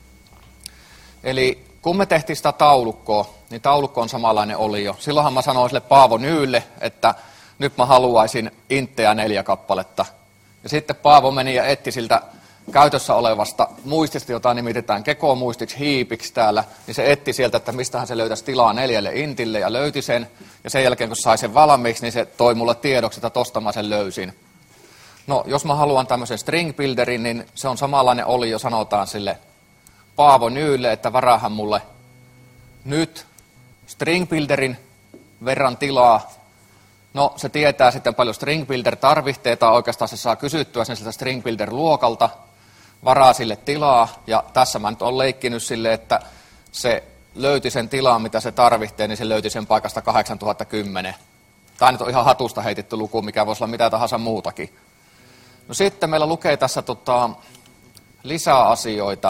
Eli kun me tehtiin sitä taulukkoa, niin taulukko on samanlainen olio. Silloinhan mä sanoin sille Paavo Nyylle, että nyt mä haluaisin inttejä neljä kappaletta. Ja sitten Paavo meni ja etsi siltä käytössä olevasta muistista, jota nimitetään kekomuistiksi, hiipiksi täällä, niin se etsi sieltä, että mistähän se löytäisi tilaa neljälle intille ja löyti sen. Ja sen jälkeen, kun sai sen valmiiksi, niin se toi mulle tiedoksi, että tosta mä sen löysin. No, jos mä haluan tämmöisen string builderin, niin se on samanlainen olio, sanotaan sille Paavo Nyylle, että varaahan mulle nyt string builderin verran tilaa. No, se tietää sitten paljon string builder tarvihteita, oikeastaan se saa kysyttyä sen siltä string builder luokalta, varaa sille tilaa, ja tässä mä nyt olen leikkinyt sille, että se löyti sen tilaa, mitä se tarvitsee, niin se löyti sen paikasta kahdeksantuhatta kymmenen. Tämä nyt on ihan hatusta heitetty luku, mikä voisi olla mitä tahansa muutakin. No sitten meillä lukee tässä tota, lisää asioita.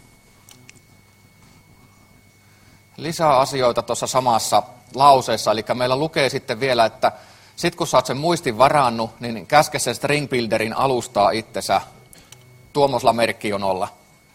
Lisää asioita tuossa samassa lauseessa, eli meillä lukee sitten vielä, että sitten kun sä oot sen muistin varannut, niin käske sen string builderin alustaa itsensä. Tuommoisella merkki on olla.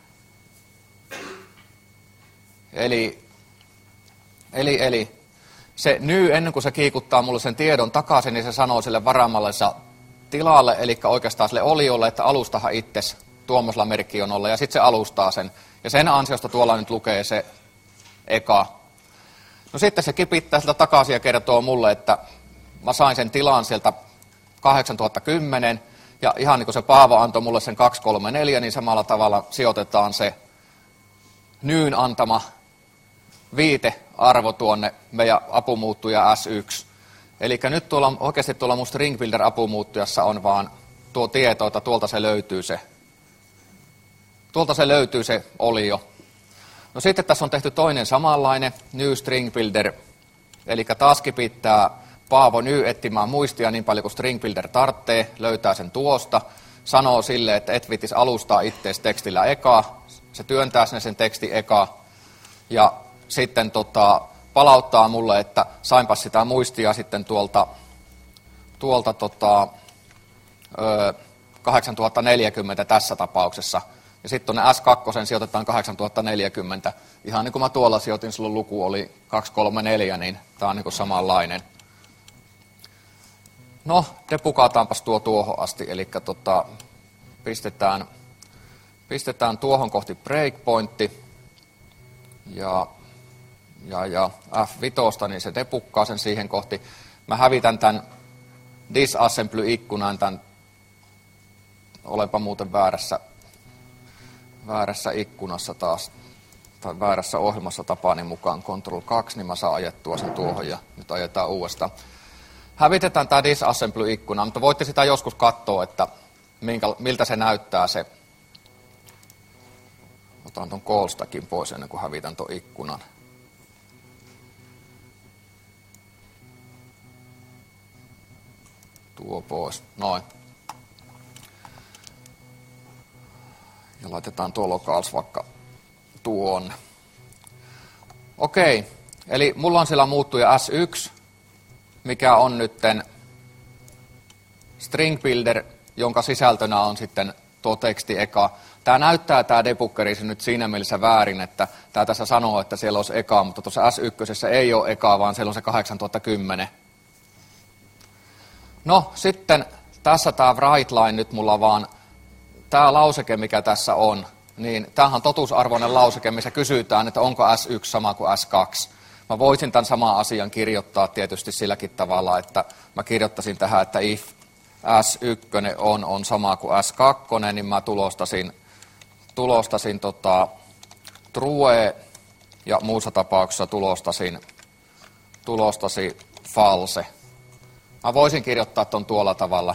Eli, eli, eli se ny, ennen kuin se kiikuttaa mulle sen tiedon takaisin, niin se sanoo sille varaamallensa tilalle, eli oikeastaan sille oliolle, että alustahan itses tuommoisella merkki on olla, ja sitten se alustaa sen. Ja sen ansiosta tuolla nyt lukee se eka. No sitten se kipittää sitä takaisin ja kertoo mulle, että mä sain sen tilan sieltä kahdeksantuhatta kymmenen, ja ihan niin kuin se Paavo antoi mulle sen kaksi kolme neljä, niin samalla tavalla sijoitetaan se nyyn antama viitearvo tuonne meidän apumuuttuja S yksi. Eli nyt tuolla, oikeasti tuolla mun string builder apumuuttujassa on vaan tuo tieto, että tuolta se löytyy se, tuolta se löytyy se olio. No sitten tässä on tehty toinen samanlainen new string builder, eli taas pitää Paavo Ny etsimään muistia niin paljon kuin string builder tarvitsee, löytää sen tuosta, sanoo sille, että et viitis alustaa ittees tekstillä eka, se työntää sinne sen teksti eka, ja sitten tota, palauttaa mulle, että sainpas sitä muistia sitten tuolta, tuolta tota, ö, kahdeksantuhatta neljäkymmentä tässä tapauksessa. Ja sitten tuonne S kaksi sijoitetaan kahdeksantuhatta neljäkymmentä. Ihan niin kuin mä tuolla sijoitin, silloin luku oli kaksi kolme neljä, niin tämä on niin kuin samanlainen. No, depukataanpas tuo tuohon asti, eli tota, pistetään, pistetään tuohon kohti breakpointti. Ja, ja, ja F viisi, niin se depukkaa sen siihen kohti. Mä hävitän tämän disassembly-ikkunan, tämän, olenpa muuten väärässä, väärässä ikkunassa taas, tai väärässä ohjelmassa tapani mukaan, control kaksi, niin mä saan ajettua sen tuohon, ja nyt ajetaan uudestaan. Hävitetään tämä disassembly-ikkuna, mutta voitte sitä joskus katsoa, että minkä, miltä se näyttää se. Otan tuon call-stackin pois ennen kuin hävitän tuon ikkunan. Tuo pois. Noin. Ja laitetaan tuo locals vaikka tuonne. Okei, eli mulla on siellä muuttuja S yksi, mikä on nytten string builder, jonka sisältönä on sitten tuo teksti eka. Tämä näyttää tämä debuggeri nyt siinä mielessä väärin, että tämä tässä sanoo, että siellä olisi eka, mutta tuossa S yksi ei ole eka, vaan siellä on se kahdeksantuhattakymmenen. No sitten tässä tämä write line nyt mulla vaan, tämä lauseke mikä tässä on, niin tämähän on totuusarvoinen lauseke, missä kysytään, että onko S yksi sama kuin S kaksi. Mä voisin tämän saman asian kirjoittaa tietysti silläkin tavalla, että mä kirjoittaisin tähän, että if S yksi on, on sama kuin S kaksi, niin mä tulostasin, tulostasin tota, true ja muussa tapauksessa tulostasin, tulostasin false. Mä voisin kirjoittaa ton tuolla tavalla.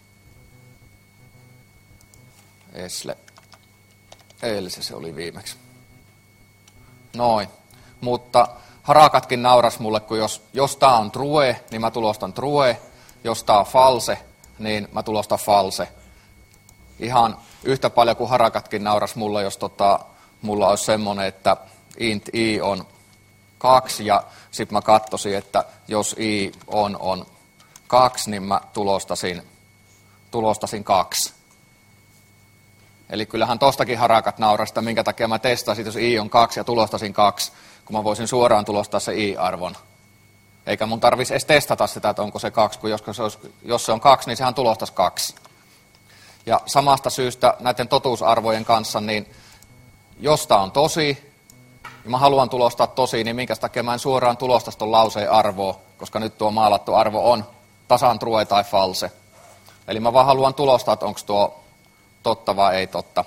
Esle. Eilse se oli viimeksi. Noin. Mutta harakatkin nauras mulle, kun jos, jos tää on true, niin mä tulostan true. Jos tää on false, niin mä tulostan false. Ihan yhtä paljon kuin harakatkin nauras mulle, jos tota, mulla olisi semmonen, että int i on kaksi ja sit mä katsoisin, että jos i on, on kaksi, niin mä tulostasin, tulostasin kaksi. Eli kyllähän tostakin harakat naurasta, minkä takia mä testasin, jos i on kaksi ja tulostasin kaksi, kun mä voisin suoraan tulostaa se i-arvon. Eikä mun tarvitsisi edes testata sitä, että onko se kaksi, kun jos se, olisi, jos se on kaksi, niin sehän tulostaisi kaksi. Ja samasta syystä näiden totuusarvojen kanssa, niin jos tää on tosi, ja mä haluan tulostaa tosi, niin minkä takia mä en suoraan tulostaisi ton lauseen arvoa, koska nyt tuo maalattu arvo on tasan true tai false. Eli mä vaan haluan tulostaa, että onko tuo totta vai ei totta.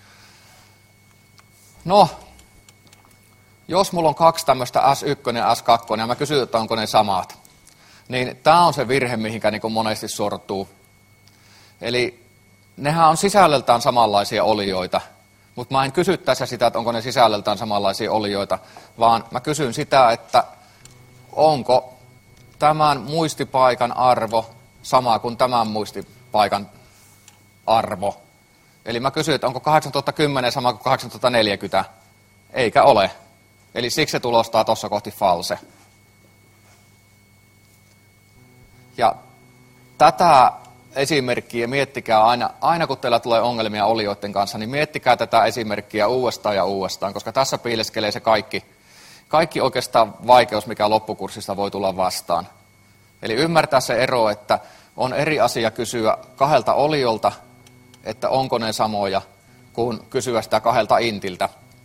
No, jos mulla on kaksi tämmöistä S yksi ja S kaksi, ja mä kysyn, että onko ne samat, niin tää on se virhe, mihinkä niin kuin monesti sortuu. Eli nehän on sisällöltään samanlaisia olioita, mutta mä en kysy tässä sitä, että onko ne sisällöltään samanlaisia olioita, vaan mä kysyn sitä, että onko tämän muistipaikan arvo sama kuin tämän muistipaikan arvo. Eli mä kysyn, että onko kahdeksantuhattakymmenen sama kuin kahdeksantuhattaneljäkymmentä, eikä ole. Eli siksi se tulostaa tuossa kohti false. Ja tätä esimerkkiä miettikää aina, aina kun teillä tulee ongelmia olioiden kanssa, niin miettikää tätä esimerkkiä uudestaan ja uudestaan, koska tässä piileskelee se kaikki, kaikki oikeastaan vaikeus, mikä loppukurssista voi tulla vastaan. Eli ymmärtää se ero, että on eri asia kysyä kahdelta oliolta, että onko ne samoja, kuin kysyä sitä kahdelta intiltä.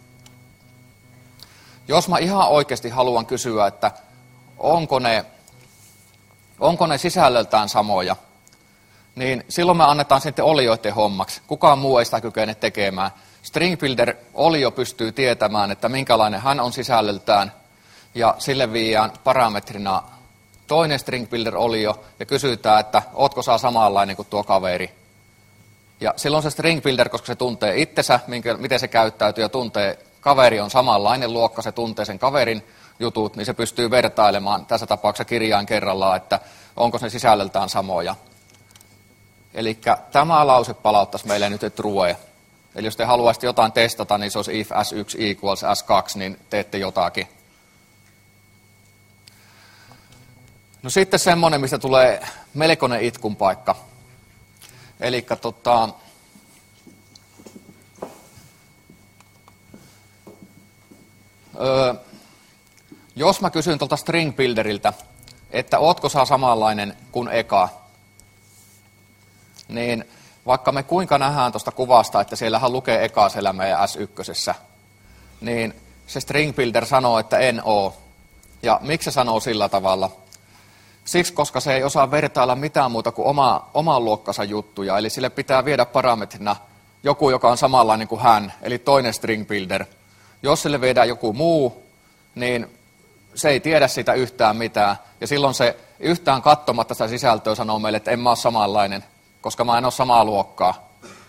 Jos mä ihan oikeasti haluan kysyä, että onko ne, onko ne sisällöltään samoja, niin silloin me annetaan sitten olioiden hommaksi. Kukaan muu ei sitä kykene tekemään. String Builder-olio pystyy tietämään, että minkälainen hän on sisällöltään, ja sille viiään parametrina toinen String Builder-olio, ja kysytään, että ootko sä samanlainen kuin tuo kaveri. Ja silloin se String Builder, koska se tuntee itsensä, minkä, miten se käyttäytyy, ja tuntee, kaveri on samanlainen luokka, se tuntee sen kaverin jutut, niin se pystyy vertailemaan tässä tapauksessa kirjain kerrallaan, että onko ne sisällöltään samoja. Eli tämä lause palauttaisi meille nyt true. Eli jos te haluaisitte jotain testata, niin se olisi if S yksi equals S kaksi, niin teette jotakin. No sitten semmoinen, mistä tulee melkoinen itkun paikka. Eli tota, öö, jos mä kysyn tuolta String Builderiltä, että ootko sä samanlainen kuin eka, niin vaikka me kuinka nähdään tuosta kuvasta, että siellähän lukee eka siellä meidän S yksi, niin se String Builder sanoo, että en oo. Ja miksi se sanoo sillä tavalla? Siksi, koska se ei osaa vertailla mitään muuta kuin oma, oman luokkansa juttuja. Eli sille pitää viedä parametrina joku, joka on samanlainen kuin hän, eli toinen String Builder. Jos sille viedään joku muu, niin se ei tiedä sitä yhtään mitään. Ja silloin se yhtään katsomatta sitä sisältöä sanoo meille, että en mä ole samanlainen, koska mä en ole samaa luokkaa.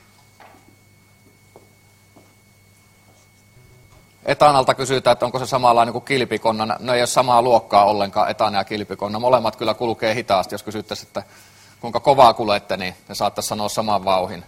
Etanalta kysytään, että onko se samanlainen kuin kilpikonna. No ei ole samaa luokkaa ollenkaan, etana ja kilpikonna. Molemmat kyllä kulkee hitaasti. Jos kysyttäisiin, että kuinka kovaa kulette, niin ne saattaisi sanoa saman vauhin.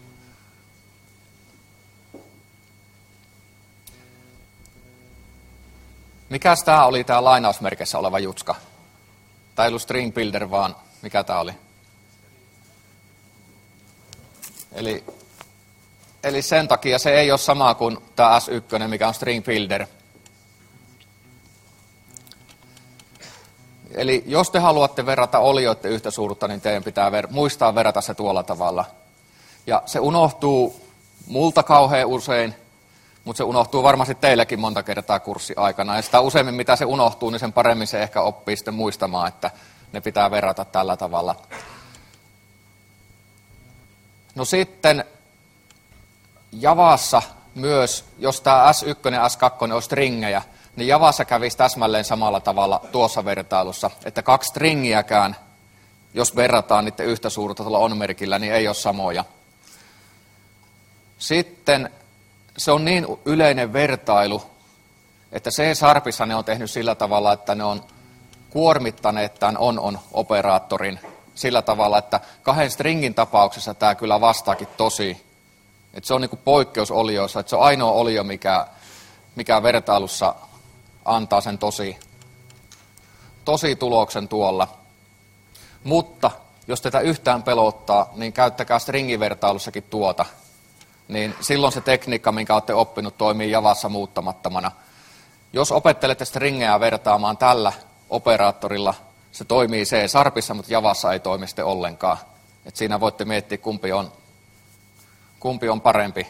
Mikäs tää oli tää lainausmerkissä oleva jutska? Tää ei ollut String Builder, vaan mikä tää oli? Eli eli sen takia se ei ole sama kuin tämä S yksi, mikä on string builder. Eli jos te haluatte verrata olioiden yhtä suurta, niin teidän pitää ver- muistaa verrata se tuolla tavalla. Ja se unohtuu multa kauhean usein, mutta se unohtuu varmasti teillekin monta kertaa kurssiaikana. Ja sitä useimmin mitä se unohtuu, niin sen paremmin se ehkä oppii sitten muistamaan, että ne pitää verrata tällä tavalla. No sitten Javassa myös, jos tämä S yksi ja S kaksi on stringejä, niin Javassa kävisi täsmälleen samalla tavalla tuossa vertailussa, että kaksi stringiäkään, jos verrataan niiden yhtä suurta tuolla on-merkillä, niin ei ole samoja. Sitten se on niin yleinen vertailu, että C-Sharpissa ne on tehnyt sillä tavalla, että ne on kuormittaneet tämän on-on-operaattorin sillä tavalla, että kahden stringin tapauksessa tämä kyllä vastaakin tosi. Että se on niin kuin poikkeusolioissa, että se on ainoa olio, mikä, mikä vertailussa antaa sen tosi, tosi tuloksen tuolla. Mutta jos tätä yhtään pelottaa, niin käyttäkää stringivertailussakin tuota. Niin silloin se tekniikka, minkä olette oppinut, toimii Javassa muuttamattomana. Jos opettelette stringejä vertaamaan tällä operaattorilla, se toimii C-Sharpissa, mutta Javassa ei toimi sitten ollenkaan. Et siinä voitte miettiä, kumpi on, kumpi on parempi.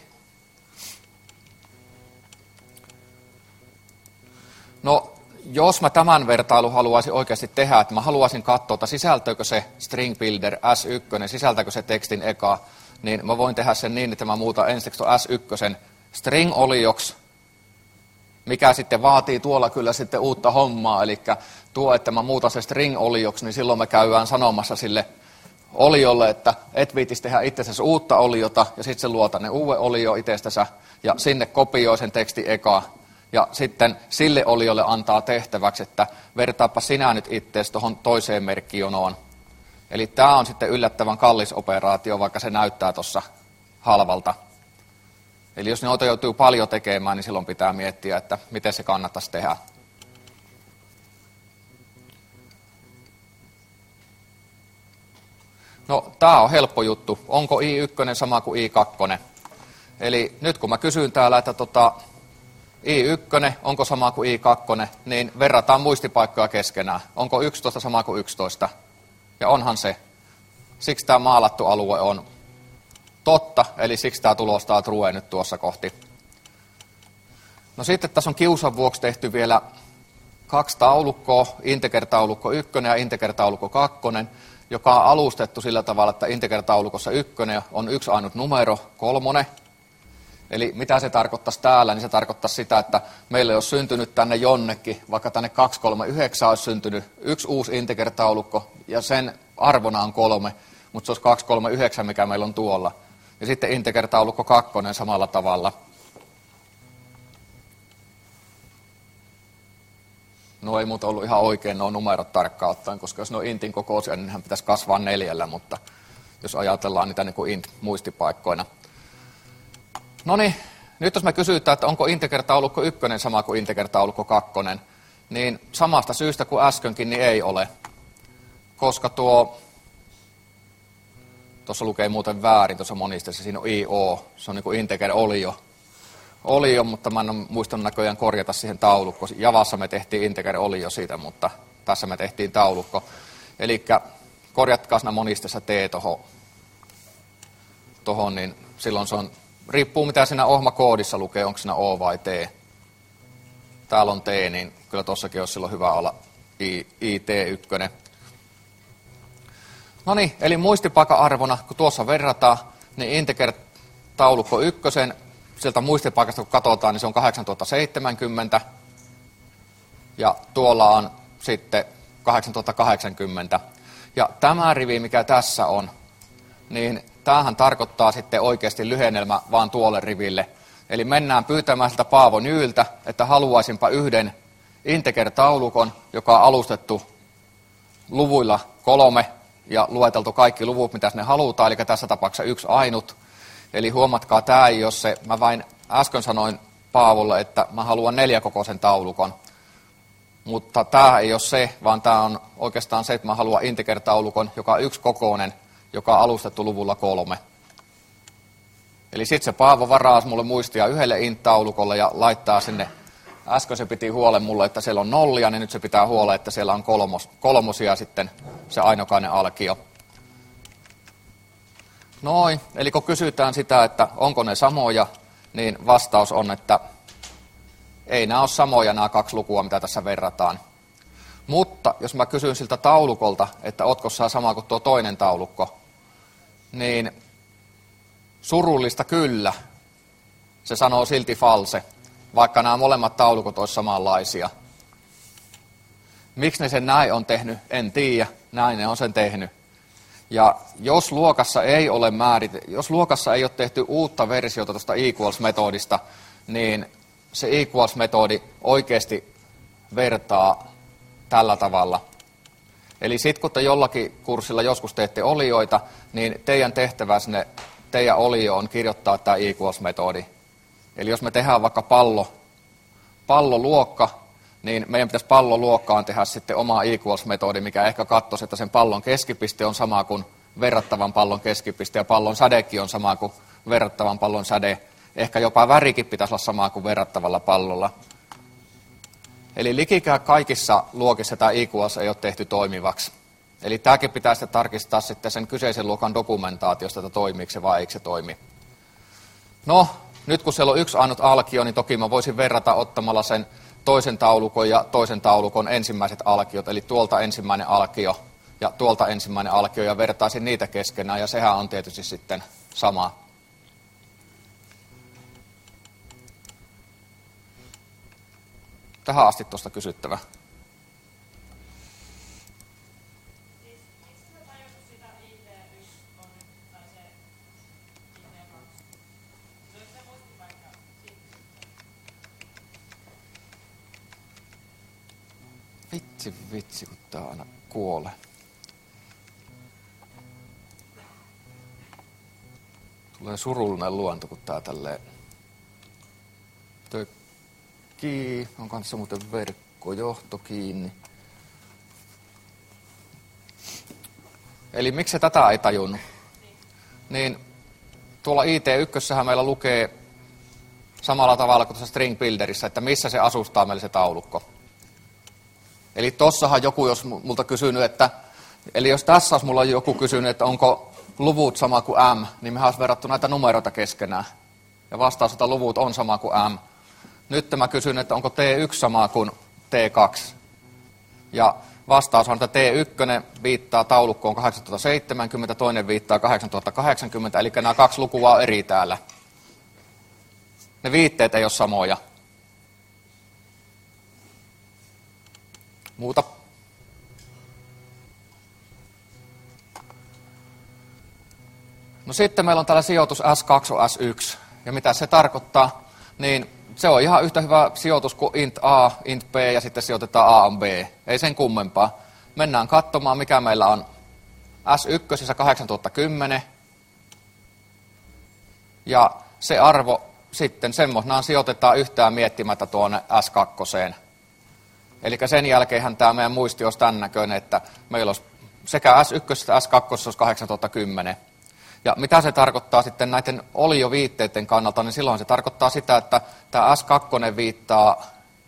No, jos mä tämän vertailun haluaisin oikeasti tehdä, että mä haluaisin katsoa, että sisältöykö se string builder S yksi, sisältääkö se tekstin eka, niin mä voin tehdä sen niin, että mä muutan ensiksi tuon S yksi string-olioksi, mikä sitten vaatii tuolla kyllä sitten uutta hommaa, eli tuo, että mä muutan se string-olioksi, niin silloin me käydään sanomassa sille oliolle, että et viitis tehdä itsestäsi uutta oliota, ja sitten se luo tänne uuden olio itsestänsä, ja sinne kopioi sen teksti eka, ja sitten sille oliolle antaa tehtäväksi, että vertaapa sinä nyt itseäsi tuohon toiseen merkkijonoon. Eli tämä on sitten yllättävän kallis operaatio, vaikka se näyttää tuossa halvalta. Eli jos noita joutuu paljon tekemään, niin silloin pitää miettiä, että miten se kannattaisi tehdä. No, tämä on helppo juttu. Onko I yksi sama kuin I kaksi? Eli nyt kun mä kysyn täällä, että tota, I yksi onko sama kuin I kaksi, niin verrataan muistipaikkoja keskenään. Onko yksitoista sama kuin yksitoista? Ja onhan se. Siksi tämä maalattu alue on totta, eli siksi tämä tulostaa true nyt tuossa kohti. No sitten tässä on kiusan vuoksi tehty vielä kaksi taulukkoa, integer-taulukko yksi ja integer-taulukko kaksi, joka on alustettu sillä tavalla, että integer-taulukossa yksi on yksi ainut numero, kolmonen. Eli mitä se tarkoittaisi täällä, niin se tarkoittaisi sitä, että meillä olisi syntynyt tänne jonnekin, vaikka tänne kaksi kolme yhdeksän olisi syntynyt yksi uusi integer-taulukko, ja sen arvona on kolme, mutta se olisi kaksi kolme yhdeksän, mikä meillä on tuolla. Ja sitten integer-taulukko kaksi samalla tavalla. No ei muuta ollut ihan oikein nuo numerot tarkkaan ottaen, koska jos ne on intin kokoisia, niin nehän pitäisi kasvaa neljällä, mutta jos ajatellaan niitä niin kuin int-muistipaikkoina. No niin, nyt jos me kysytään, että onko integer-taulukko yksi sama kuin integer-taulukko kaksi, niin samasta syystä kuin äskenkin, niin ei ole. Koska tuo, tuossa lukee muuten väärin, tuossa monistessa, siinä on I O, se on niin kuin integer-olio. Olio, mutta mä en ole muistanut näköjään korjata siihen taulukko. Javassa me tehtiin integer-olio siitä, mutta tässä me tehtiin taulukko. Eli korjatkaa siinä monistessa T tohon, tohon, niin silloin se on, riippuu mitä siinä ohmakoodissa lukee, onko siinä O vai T. Täällä on T, niin kyllä tossakin olisi silloin hyvä olla I T yksi. No niin, eli muistipaikan arvona, kun tuossa verrataan, niin integer-taulukko ykkösen, sieltä muistipaikasta kun katsotaan, niin se on kahdeksantuhatta seitsemänkymmentä. Ja tuolla on sitten kahdeksantuhatta kahdeksankymmentä. Ja tämä rivi, mikä tässä on, niin tämähän tarkoittaa sitten oikeasti lyhennelmä vaan tuolle riville. Eli mennään pyytämään siltä Paavo Nyyltä, että haluaisinpa yhden integer-taulukon, joka on alustettu luvuilla kolme ja lueteltu kaikki luvut, mitä ne halutaan, eli tässä tapauksessa yksi ainut. Eli huomatkaa, tämä ei ole se, mä vain äsken sanoin Paavolle, että mä haluan neljäkokoisen taulukon. Mutta tämä ei ole se, vaan tämä on oikeastaan se, että mä haluan integer-taulukon, joka on yksi kokoinen, joka on alustettu luvulla kolme. Eli sitten se Paavo varaa mulle muistia yhdelle int-taulukolle ja laittaa sinne. Äsken se piti huolen mulle, että siellä on nollia, niin nyt se pitää huolen, että siellä on kolmos, kolmosia sitten se ainokainen alkio. Noin, eli kun kysytään sitä, että onko ne samoja, niin vastaus on, että ei nämä ole samoja nämä kaksi lukua, mitä tässä verrataan. Mutta jos mä kysyn siltä taulukolta, että ootko sä sama kuin tuo toinen taulukko, niin surullista kyllä. Se sanoo silti false, vaikka nämä molemmat taulukot olisi samanlaisia. Miksi ne sen näin on tehnyt, en tiedä. Näin ne on sen tehnyt. Ja jos luokassa ei ole määrit, jos luokassa ei ole tehty uutta versiota tuosta equals-metodista, niin se equals-metodi oikeasti vertaa tällä tavalla. Eli sitten kun te jollakin kurssilla joskus teette olioita, niin teidän tehtävä sinne teidän olio on kirjoittaa tämä equals-metodi. Eli jos me tehdään vaikka pallo, palloluokka, niin meidän pitäisi palloluokkaan tehdä sitten oma equals-metodi, mikä ehkä katsoisi, että sen pallon keskipiste on sama kuin verrattavan pallon keskipiste, ja pallon sädekin on sama kuin verrattavan pallon säde. Ehkä jopa värikin pitäisi olla sama kuin verrattavalla pallolla. Eli likikään kaikissa luokissa tämä equals ei ole tehty toimivaksi. Eli tämäkin pitää sitten tarkistaa sitten sen kyseisen luokan dokumentaatiosta, että toimiiko se vai eikö se toimi. No, nyt kun siellä on yksi ainut alkio, niin toki mä voisin verrata ottamalla sen toisen taulukon ja toisen taulukon ensimmäiset alkiot, eli tuolta ensimmäinen alkio ja tuolta ensimmäinen alkio, ja vertaisin niitä keskenään, ja sehän on tietysti sitten sama. Tähän asti tuosta kysyttävä. Vitsi, vitsi, kun tää aina kuolee. Tulee surullinen luonto, kun tää tälleen tökkii. On kanssa muuten verkkojohto kiinni. Eli miksi se tätä ei tajunnut? Niin tuolla I T yksi meillä lukee samalla tavalla kuin tuossa String Builderissa, että missä se asustaa meille se taulukko. Eli tossahan joku, jos multa kysynyt, että, eli jos tässä olisi mulla joku kysynyt, että onko luvut sama kuin M, niin mehän olisi verrattu näitä numeroita keskenään. Ja vastaus, että luvut on sama kuin M. Nyt mä kysyn, että onko T yksi sama kuin T kaksi. Ja vastaus on, että T yksi viittaa taulukkoon kahdeksantuhattaseitsemänkymmentä, toinen viittaa kahdeksantuhattakahdeksankymmentä, eli nämä kaksi lukua on eri täällä. Ne viitteet ei ole samoja. Muuta. No sitten meillä on täällä sijoitus S kaksi on S yksi. Ja mitä se tarkoittaa? Niin se on ihan yhtä hyvä sijoitus kuin int A, int B ja sitten sijoitetaan A on B. Ei sen kummempaa. Mennään katsomaan, mikä meillä on S yksi kahdeksantuhattakymmenen. Ja se arvo sitten semmoisenaan sijoitetaan yhtään miettimättä tuonne S kaksi. Eli sen jälkeenhän tämä meidän muisti olisi tämän näköinen, että meillä olisi sekä S yksi että S kaksi olisi kahdeksantuhattakymmenen. Ja mitä se tarkoittaa sitten näiden olioviitteiden kannalta, niin silloin se tarkoittaa sitä, että tämä S kaksi viittaa,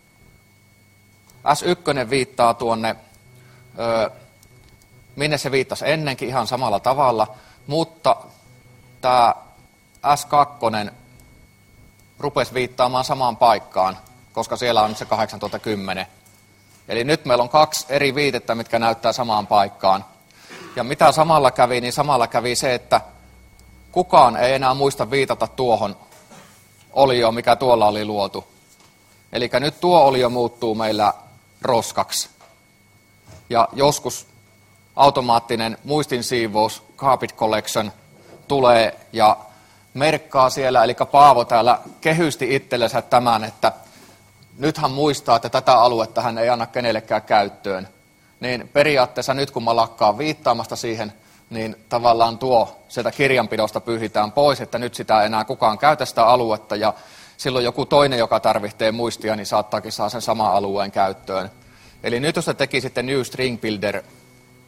S yksi viittaa tuonne, ö, minne se viittasi ennenkin ihan samalla tavalla, mutta tämä S kaksi rupesi viittaamaan samaan paikkaan, koska siellä on se kahdeksantuhattakymmenen. Eli nyt meillä on kaksi eri viitettä, mitkä näyttää samaan paikkaan. Ja mitä samalla kävi, niin samalla kävi se, että kukaan ei enää muista viitata tuohon olioon, mikä tuolla oli luotu. Eli nyt tuo olio muuttuu meillä roskaksi. Ja joskus automaattinen muistinsiivous, carpet collection, tulee ja merkkaa siellä, eli Paavo täällä kehysti itsellensä tämän, että nythän muistaa, että tätä aluetta hän ei anna kenellekään käyttöön. Niin periaatteessa nyt kun mä lakkaan viittaamasta siihen, niin tavallaan tuo sieltä kirjanpidosta pyyhitään pois, että nyt sitä ei enää kukaan käytä sitä aluetta, ja silloin joku toinen, joka tarvitsee muistia, niin saattaakin saa sen saman alueen käyttöön. Eli nyt jos se teki sitten New String Builder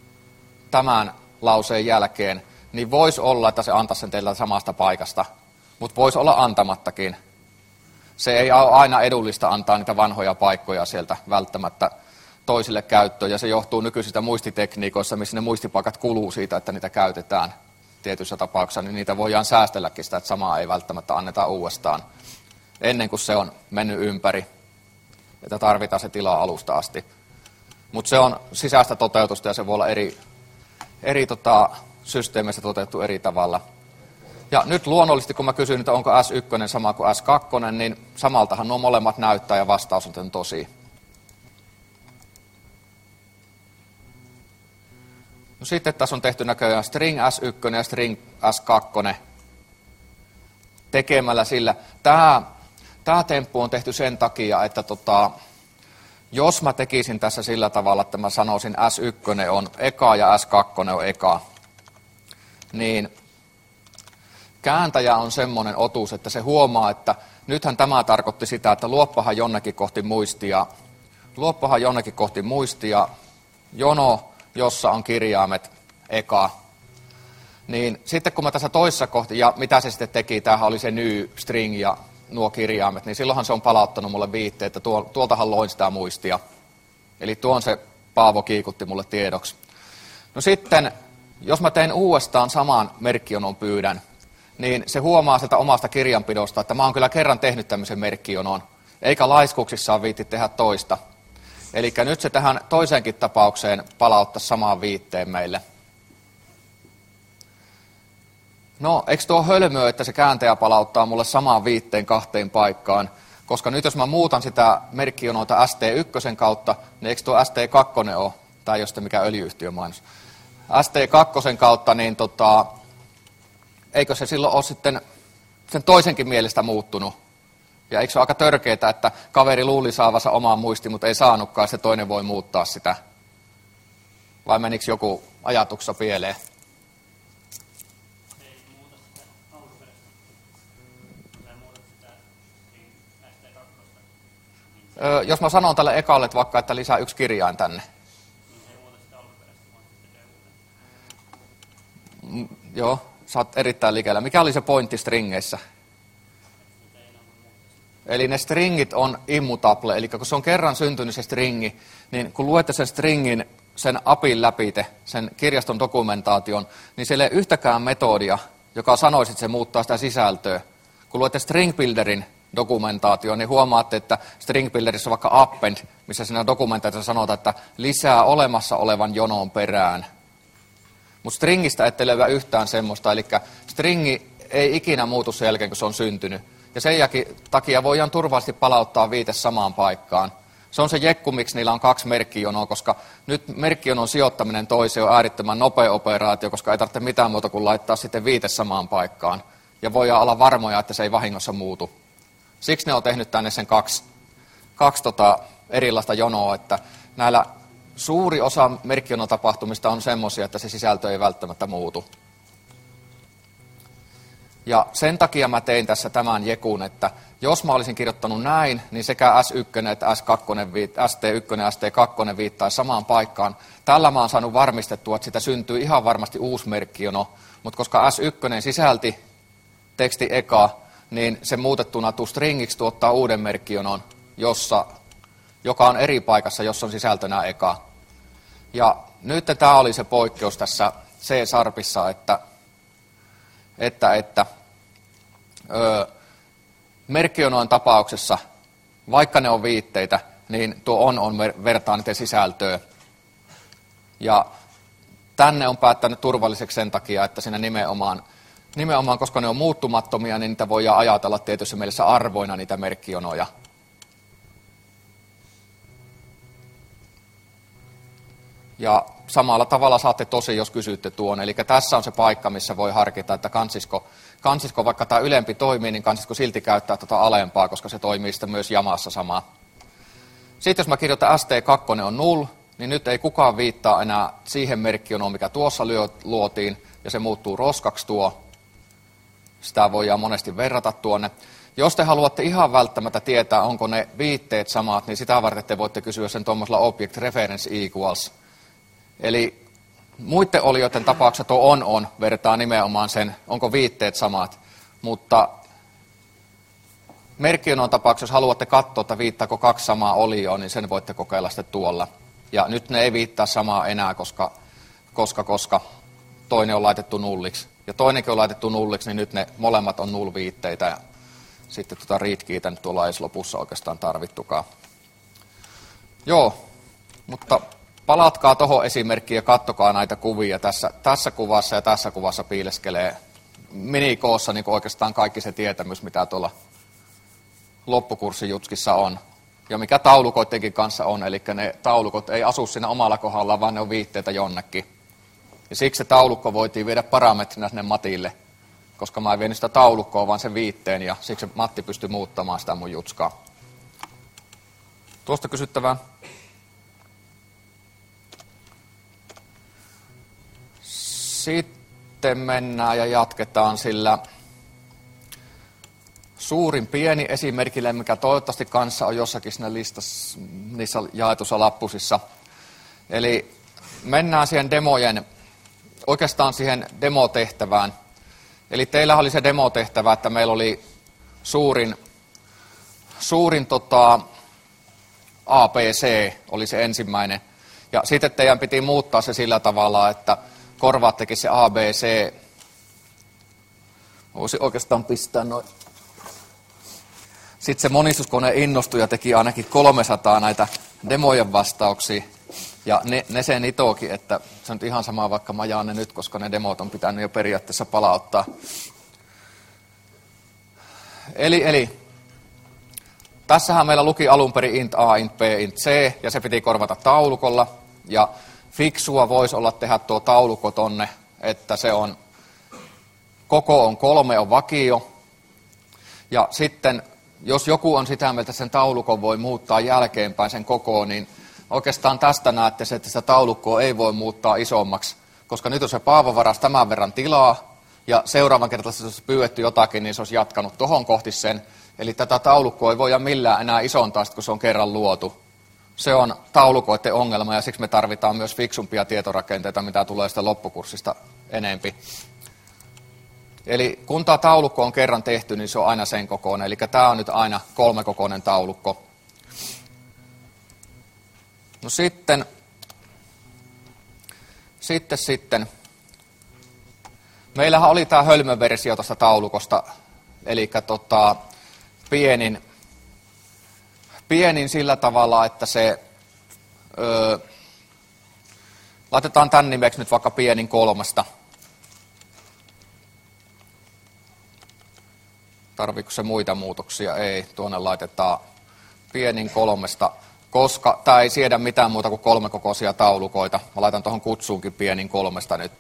tämän lauseen jälkeen, niin voisi olla, että se antaisi sen teillä samasta paikasta. mutta voisi olla antamattakin. Se ei ole aina edullista antaa niitä vanhoja paikkoja sieltä välttämättä toisille käyttöön, ja se johtuu nykyisistä muistitekniikoissa, missä ne muistipaikat kuluu siitä, että niitä käytetään tietyissä tapauksissa, niin niitä voidaan säästelläkin sitä, että samaa ei välttämättä anneta uudestaan ennen kuin se on mennyt ympäri, että tarvitaan se tila alusta asti. Mutta se on sisäistä toteutusta ja se voi olla eri, eri tota, systeemeissä toteutettu eri tavalla. Ja nyt luonnollisesti, kun mä kysyn, että onko S yksi sama kuin S kaksi, niin samaltahan nuo molemmat näyttää ja vastaus on tosi. No sitten tässä on tehty näköjään string S yksi ja string S kaksi tekemällä sillä. Tämä, tämä temppu on tehty sen takia, että tota, jos mä tekisin tässä sillä tavalla, että mä sanoisin S yksi on eka ja S kaksi on eka, niin kääntäjä on semmoinen otus, että se huomaa, että nythän tämä tarkoitti sitä, että luoppahan jonnekin kohti muistia, luoppahan jonnekin kohti muistia, jono, jossa on kirjaimet eka. Niin sitten kun mä tässä toisessa kohti, ja mitä se sitten teki, tämähän oli se new string ja nuo kirjaimet, niin silloinhan se on palauttanut mulle viitteet, että tuol, tuoltahan loin sitä muistia. Eli tuon se Paavo kiikutti mulle tiedoksi. No sitten, jos mä teen uudestaan saman merkkionon pyydän, niin se huomaa sieltä omasta kirjanpidosta, että mä oon kyllä kerran tehnyt tämmöisen merkkionon, eikä laiskuuksissaan viitti tehdä toista. Eli nyt se tähän toiseenkin tapaukseen palauttaa samaan viitteen meille. No, eikö tuo hölmöä, että se kääntäjä palauttaa mulle samaan viitteen kahteen paikkaan? Koska nyt jos mä muutan sitä merkkionoita S T yksi kautta, niin eikö tuo S T kaksi ole, tai ei ole sitten mikään öljy-yhtiön mainos, S T kaksi kautta, niin tota, eikö se silloin ole sitten sen toisenkin mielestä muuttunut? Ja eikö se ole aika törkeetä, että kaveri luuli saavansa omaan muistiin, mutta ei saanutkaan, se toinen voi muuttaa sitä? Vai menikö joku ajatuksessa pieleen? Ei muuta sitä alkuperäistä. Tai muuta sitä S T kaksi. Öö, jos mä sanon tälle ekalle että vaikka, että lisää yksi kirjain tänne. Niin se ei muuta sitä alkuperäistä, vaan sitten tekee uuden. Mm, joo, sä oot erittäin liikellä. Mikä oli se pointti stringeissä? Eli ne stringit on immutable, eli kun se on kerran syntynyt se stringi, niin kun luette sen stringin, sen apin läpite, sen kirjaston dokumentaation, niin siellä ei yhtäkään metodia, joka sanoisi, että se muuttaa sitä sisältöä. Kun luette string builderin dokumentaatio, niin huomaatte, että string builderissa on vaikka append, missä siinä dokumentaatiossa sanotaan, että lisää olemassa olevan jonon perään. Mutta stringistä ette löyä yhtään semmoista, eli stringi ei ikinä muutu sen jälkeen, kun se on syntynyt. Ja sen takia voidaan turvallisesti palauttaa viite samaan paikkaan. Se on se jekku, miksi niillä on kaksi merkkijonoa, koska nyt merkkijonon sijoittaminen toiseen on äärettömän nopea operaatio, koska ei tarvitse mitään muuta kuin laittaa sitten viite samaan paikkaan. Ja voidaan olla varmoja, että se ei vahingossa muutu. Siksi ne on tehnyt tänne sen kaksi, kaksi tota erilaista jonoa, että näillä suuri osa merkkijonotapahtumista on semmoisia, että se sisältö ei välttämättä muutu. Ja sen takia mä tein tässä tämän jekun, että jos mä olisin kirjoittanut näin, niin sekä S yksi että S kaksi, S T yksi ja S T kaksi viittaisi samaan paikkaan. Tällä mä oon saanut varmistettua, että sitä syntyy ihan varmasti uusi merkkijono, mutta koska S yksi sisälti teksti eka, niin se muutettuna toStringiksi tuottaa uuden merkkijonon, jossa, joka on eri paikassa, jossa on sisältönä eka. Ja nyt tämä oli se poikkeus tässä C-sharpissa, että, että, että öö, merkkijonojen tapauksessa, vaikka ne on viitteitä, niin tuo on, on vertaa niiden sisältöä. Ja tänne on päättänyt turvalliseksi sen takia, että siinä nimenomaan, nimenomaan koska ne on muuttumattomia, niin niitä voidaan ajatella tietyssä mielessä arvoina niitä merkkijonoja. Ja samalla tavalla saatte tosi, jos kysytte tuon. Eli tässä on se paikka, missä voi harkita, että kansisko, kansisko vaikka tämä ylempi toimii, niin kansisko silti käyttää tuota alempaa, koska se toimii sitten myös jamassa samaa. Sitten jos mä kirjoitan S T kaksi on null, niin nyt ei kukaan viittaa enää siihen merkkijonoon, mikä tuossa luotiin, ja se muuttuu roskaksi tuo. Sitä voidaan monesti verrata tuonne. Jos te haluatte ihan välttämättä tietää, onko ne viitteet samat, niin sitä varten te voitte kysyä sen tuommoisella object reference equals. Eli muiden olioiden tapauksessa tuo on on vertaa nimenomaan sen, onko viitteet samat, mutta merkkionon tapauksessa, jos haluatte katsoa, että viittaako kaksi samaa olioa, niin sen voitte kokeilla sitten tuolla. Ja nyt ne ei viittaa samaa enää, koska, koska, koska toinen on laitettu nulliksi. Ja toinenkin on laitettu nulliksi, niin nyt ne molemmat on null-viitteitä. Ja sitten tuota read-keytä nyt tuolla ei lopussa oikeastaan tarvittukaan. Joo, mutta palatkaa tuohon esimerkkiin ja katsokaa näitä kuvia. Tässä, tässä kuvassa ja tässä kuvassa piileskelee minikoossa niin oikeastaan kaikki se tietämys, mitä tuolla loppukurssijutskissa on. Ja mikä taulukoittenkin kanssa on, eli ne taulukot ei asu siinä omalla kohdallaan, vaan ne on viitteitä jonnekin. Ja siksi se taulukko voitiin viedä parametrinä sinne Matille, koska mä en vienyt sitä taulukkoa, vaan sen viitteen, ja siksi Matti pystyi muuttamaan sitä mun jutskaa. Tuosta kysyttävää. Sitten mennään ja jatketaan sillä suurin pieni esimerkillä, mikä toivottavasti kanssa on jossakin siinä listassa, niissä jaetussa lappusissa. Eli mennään siihen demojen, oikeastaan siihen demotehtävään. Eli teillä oli se demotehtävä, että meillä oli suurin, suurin tota, A B C oli se ensimmäinen. Ja sitten teidän piti muuttaa se sillä tavalla, että korvaattekin se A B C. Voisi oikeastaan pistää noin. Sitten se monistuskone innostui ja teki ainakin kolmesataa näitä demojen vastauksia. Ja ne, ne sen itoakin, että se on ihan sama, vaikka mä jaan ne nyt, koska ne demot on pitänyt jo periaatteessa palauttaa. Eli, eli tässähän meillä luki alun perin int a, int b, int c, ja se piti korvata taulukolla. Ja fiksua voisi olla tehdä tuo taulukko tonne, että se on, koko on kolme, on vakio. Ja sitten, jos joku on sitä mieltä, että sen taulukon voi muuttaa jälkeenpäin sen kokoon, niin oikeastaan tästä näette se, että sitä taulukkoa ei voi muuttaa isommaksi, koska nyt on se Paavo varas tämän verran tilaa, ja seuraavan kerran, jos olisi pyydetty jotakin, niin se olisi jatkanut tohon kohti sen. Eli tätä taulukkoa ei voida millään enää isontaa, kun se on kerran luotu. Se on taulukoiden ongelma, ja siksi me tarvitaan myös fiksumpia tietorakenteita, mitä tulee sitä loppukurssista enempi. Eli kun tämä taulukko on kerran tehty, niin se on aina sen kokoinen. Eli tämä on nyt aina kolmekokoinen taulukko. No sitten, sitten, sitten. Meillähän oli tämä hölmöversio tuosta taulukosta, eli tota, pienin, pienin sillä tavalla, että se, öö, laitetaan tämän nimeksi nyt vaikka pienin kolmesta. Tarviiko se muita muutoksia? Ei, tuonne laitetaan pienin kolmesta. Koska tämä ei siedä mitään muuta kuin kolmekokoisia taulukoita. Mä laitan tuohon kutsuunkin pienin kolmesta nyt.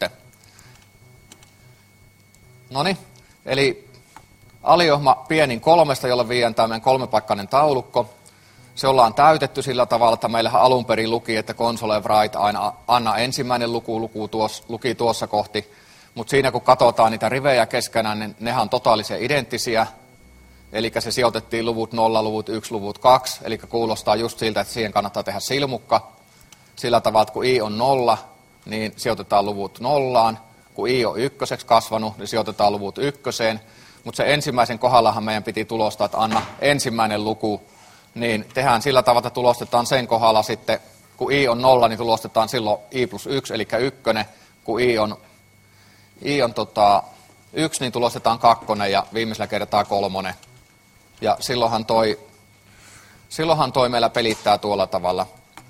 Noniin, eli aliohma pienin kolmesta, jolle viedään tämä meidän kolmepaikkainen taulukko. Se ollaan täytetty sillä tavalla, että meillähän alun perin luki, että console write aina anna ensimmäinen luku, luku tuossa, luki tuossa kohti. Mutta siinä kun katsotaan niitä rivejä keskenään, niin nehän on totaalisen identtisiä. Eli se sijoitettiin luvut nolla, luvut yksi, luvut kaksi. Eli kuulostaa just siltä, että siihen kannattaa tehdä silmukka. Sillä tavalla, että kun i on nolla, niin sijoitetaan luvut nollaan. Kun i on ykköseksi kasvanut, niin sijoitetaan luvut ykköseen. Mutta se ensimmäisen kohdallahan meidän piti tulostaa, että anna ensimmäinen luku. Niin tehdään sillä tavalla, että tulostetaan sen kohdalla sitten, kun i on nolla, niin tulostetaan silloin i plus yksi, eli ykkönen. Kun i on, i on tota, yksi, niin tulostetaan kakkonen ja viimeisellä kertaa kolmonen. Ja silloinhan toi, silloinhan toi meillä pelittää tuolla tavalla.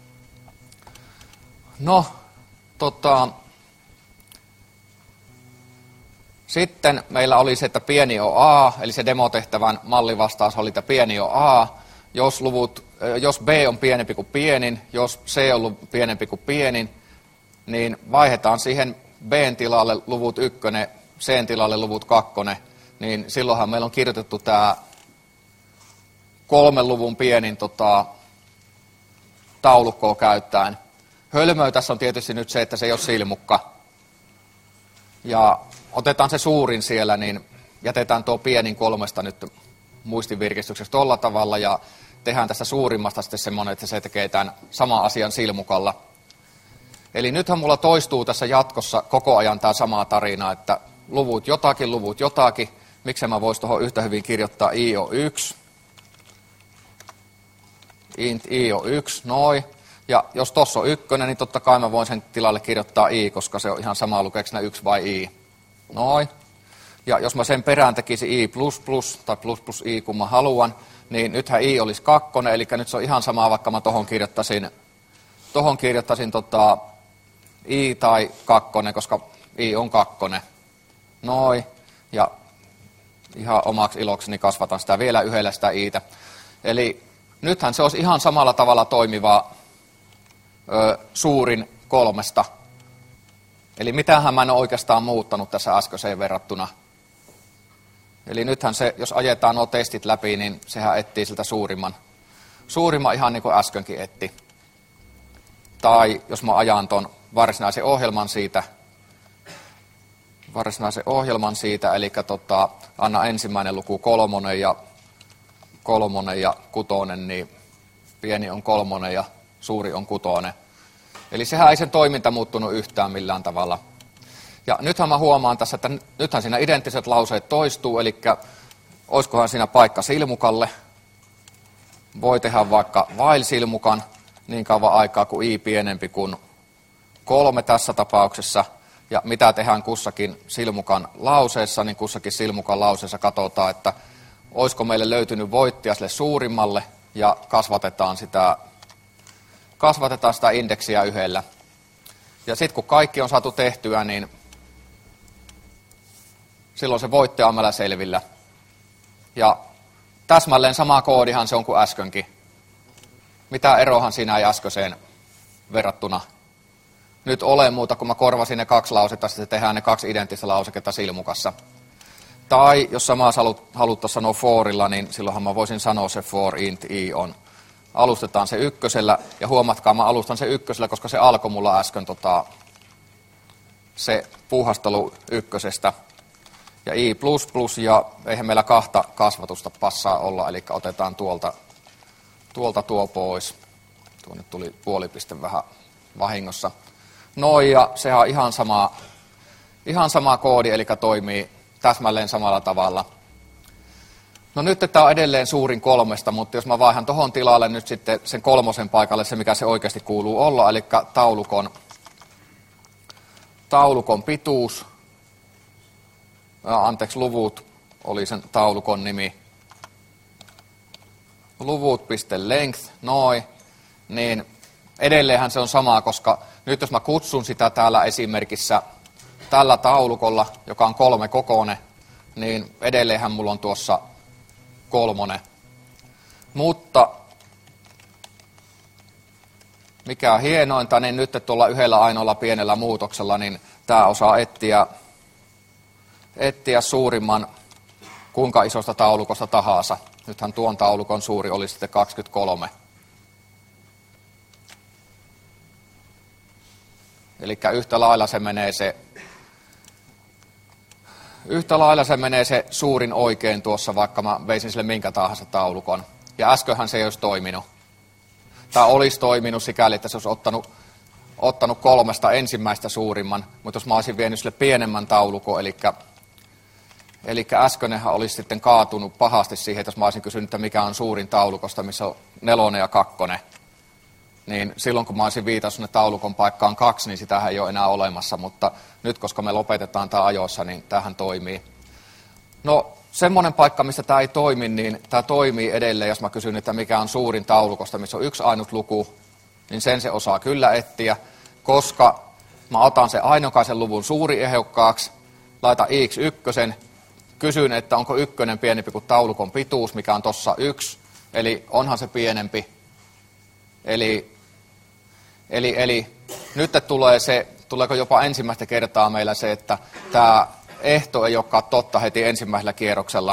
No, tota, sitten meillä oli se, että pieni on A, eli se demotehtävän mallivastaus oli, että pieni on A. Jos, luvut, jos B on pienempi kuin pienin, jos C on pienempi kuin pienin, niin vaihdetaan siihen B:n tilalle luvut ykkönen, C:n tilalle luvut kakkonen, niin silloinhan meillä on kirjoitettu tämä kolmen luvun pienin tota, taulukkoa käyttäen. Hölmöä tässä on tietysti nyt se, että se ei ole silmukka. Ja otetaan se suurin siellä, niin jätetään tuo pienin kolmesta nyt muistivirkistykseksi tuolla tavalla ja tehdään tästä suurimmasta sitten semmoinen, että se tekee tämän saman asian silmukalla. Eli nythän mulla toistuu tässä jatkossa koko ajan tämä sama tarina, että luvut jotakin, luvut jotakin. Miksi mä vois tuohon yhtä hyvin kirjoittaa i on yksi, int i on yksi, noin. Ja jos tossa on ykkönen, niin totta kai mä voin sen tilalle kirjoittaa i, koska se on ihan sama lukeeko ne yksi vai i. Noin. Ja jos mä sen perään tekisin i plus plus tai plus plus i, kun mä haluan, niin nythän i olisi kakkonen, eli nyt se on ihan sama, vaikka mä tohon kirjoittaisin, tohon kirjoittaisin tota, i tai kakkonen, koska i on kakkonen. Noin. Ja ihan omaksi ilokseni kasvatan sitä vielä yhdellä sitä iitä. Eli nythän se olisi ihan samalla tavalla toimiva ö, suurin kolmesta. Eli mitähän mä en ole oikeastaan muuttanut tässä äskeiseen verrattuna. Eli nythän se, jos ajetaan nuo testit läpi, niin sehän etsii siltä suurimman. Suurimman ihan niin kuin äskenkin etti. Tai jos mä ajan ton varsinaisen ohjelman siitä, varsinaisen ohjelman siitä, eli tota, anna ensimmäinen luku kolmonen ja kolmonen ja kutonen, niin pieni on kolmonen ja suuri on kutonen. Eli sehän ei sen toiminta muuttunut yhtään millään tavalla. Ja nythän mä huomaan tässä, että nythän siinä identtiset lauseet toistuu, eli olisikohan siinä paikka silmukalle. Voi tehdä vaikka while-silmukan niin kauan aikaa kuin i pienempi kuin kolme tässä tapauksessa. Ja mitä tehdään kussakin silmukan lauseessa, niin kussakin silmukan lauseessa katsotaan, että olisiko meille löytynyt voittaja sille suurimmalle ja kasvatetaan sitä, kasvatetaan sitä indeksiä yhdellä. Ja sitten kun kaikki on saatu tehtyä, niin silloin se voittaja on meillä selvillä. Ja täsmälleen sama koodihan se on kuin äskenkin. Mitä erohan siinä ei äskeiseen verrattuna nyt ole muuta, kun mä korvasin ne kaksi lausetta, sitten tehdään ne kaksi identtistä lauseketta silmukassa. Tai jos samaa haluttaisiin sanoa forilla, niin silloinhan mä voisin sanoa se for int i on. Alustetaan se ykkösellä, ja huomatkaa, mä alustan se ykkösellä, koska se alkoi mulla äsken tota, se puuhastelu ykkösestä. Ja i plus plus, ja eihän meillä kahta kasvatusta passaa olla, eli otetaan tuolta, tuolta tuo pois. Tuonne tuli puolipiste vähän vahingossa. Noin, ja sehän on ihan sama, ihan sama koodi, eli toimii täsmälleen samalla tavalla. No nyt tämä on edelleen suurin kolmesta, mutta jos mä vaihan tohon tilalle nyt sitten sen kolmosen paikalle se, mikä se oikeasti kuuluu olla, eli taulukon, taulukon pituus, anteeksi luvut oli sen taulukon nimi, luvut.length, noin, niin edelleenhän se on sama, koska nyt jos mä kutsun sitä täällä esimerkissä tällä taulukolla, joka on kolme kokoinen, niin edelleenhän mulla on tuossa kolmonen. Mutta mikä on hienointa, niin nyt tuolla yhdellä ainoalla pienellä muutoksella, niin tämä osaa etsiä, etsiä suurimman kuinka isosta taulukosta tahansa. Nythän tuon taulukon suuri oli sitten kaksikymmentäkolme. Eli yhtä lailla se menee se, yhtä lailla se menee se suurin oikein tuossa, vaikka mä veisin sille minkä tahansa taulukon. Ja äskenhän se ei olisi toiminut. Tai olisi toiminut sikäli, että se olisi ottanut, ottanut kolmesta ensimmäistä suurimman, mutta jos mä olisin vienyt sille pienemmän taulukon, eli, eli äskönenhän olisi sitten kaatunut pahasti siihen, että jos mä olisin kysynyt, että mikä on suurin taulukosta, missä on nelonen ja kakkonen, niin silloin kun mä olisin viitannut sinne taulukon paikkaan kaksi, niin sitähän ei ole enää olemassa, mutta nyt koska me lopetetaan tämä ajoissa, niin tämähän toimii. No semmoinen paikka, missä tämä ei toimi, niin tämä toimii edelleen, jos mä kysyn, että mikä on suurin taulukosta, missä on yksi ainut luku, niin sen se osaa kyllä etsiä, koska mä otan sen ainokaisen luvun suuri ehokkaaksi, laitan x ykkösen, kysyn, että onko ykkönen pienempi kuin taulukon pituus, mikä on tossa yksi, eli onhan se pienempi. Eli, eli, eli nyt tulee se, tuleeko jopa ensimmäistä kertaa meillä se, että tämä ehto ei olekaan totta heti ensimmäisellä kierroksella.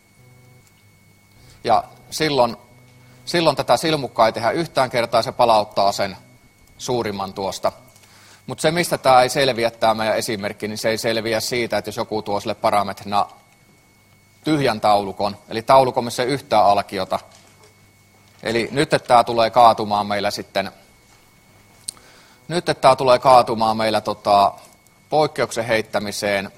Ja silloin, silloin tätä silmukkaa ei tehdä yhtään kertaa, se palauttaa sen suurimman tuosta. Mutta se, mistä tämä ei selviä, tämä meidän esimerkki, niin se ei selviä siitä, että jos joku tuo sille parametrina tyhjän taulukon, eli taulukon, missä ei yhtään alkiota. Eli nyt, että tämä tulee kaatumaan meillä sitten, nyt, että tämä tulee kaatumaan meillä tota, poikkeuksen heittämiseen,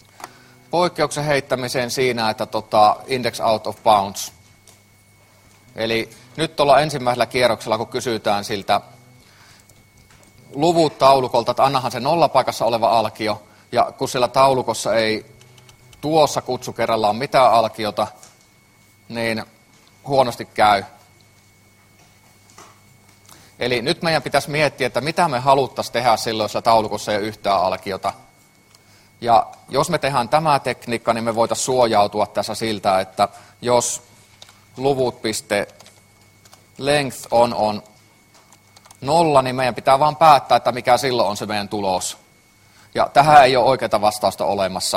poikkeuksen heittämiseen siinä, että tota, index out of bounds. Eli nyt ollaan ensimmäisellä kierroksella, kun kysytään siltä luvut taulukolta, että annahan se nollapaikassa oleva alkio, ja kun siellä taulukossa ei tuossa kutsukerralla ole mitään alkiota, niin huonosti käy. Eli nyt meidän pitäisi miettiä, että mitä me haluttaisiin tehdä silloin, jos taulukossa ei ole yhtään alkiota. Ja jos me tehdään tämä tekniikka, niin me voitaisiin suojautua tässä siltä, että jos luvut piste length on, on nolla, niin meidän pitää vaan päättää, että mikä silloin on se meidän tulos. Ja tähän ei ole oikeaa vastausta olemassa.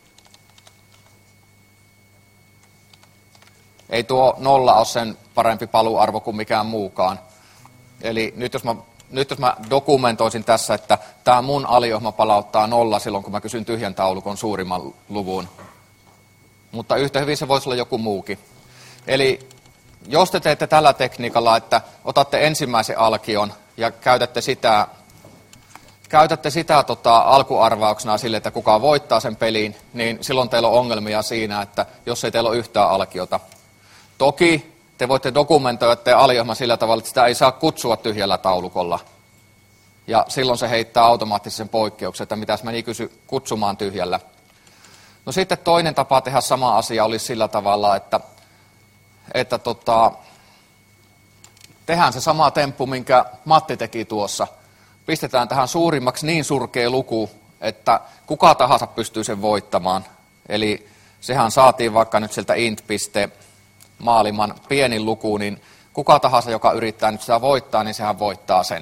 Ei tuo nolla ole sen parempi paluarvo kuin mikään muukaan. Eli nyt jos mä, nyt jos mä dokumentoisin tässä, että tämä mun aliohma palauttaa nolla silloin, kun mä kysyn tyhjän taulukon suurimman luvun. Mutta yhtä hyvin se voisi olla joku muukin. Eli jos te teette tällä tekniikalla, että otatte ensimmäisen alkion ja käytätte sitä, käytätte sitä tota, alkuarvauksena sille, että kuka voittaa sen pelin, niin silloin teillä on ongelmia siinä, että jos ei teillä ole yhtään alkiota. Toki te voitte dokumentoida teidän aliohma sillä tavalla, että sitä ei saa kutsua tyhjällä taulukolla. Ja silloin se heittää automaattisen poikkeuksen, että mitäs meni kysy kutsumaan tyhjällä. No sitten toinen tapa tehdä sama asia olisi sillä tavalla, että, että tota, tehdään se sama temppu, minkä Matti teki tuossa. Pistetään tähän suurimmaksi niin surkea luku, että kuka tahansa pystyy sen voittamaan. Eli sehän saatiin vaikka nyt sieltä int. Maailman pienin luku, niin kuka tahansa, joka yrittää nyt sitä voittaa, niin sehän voittaa sen.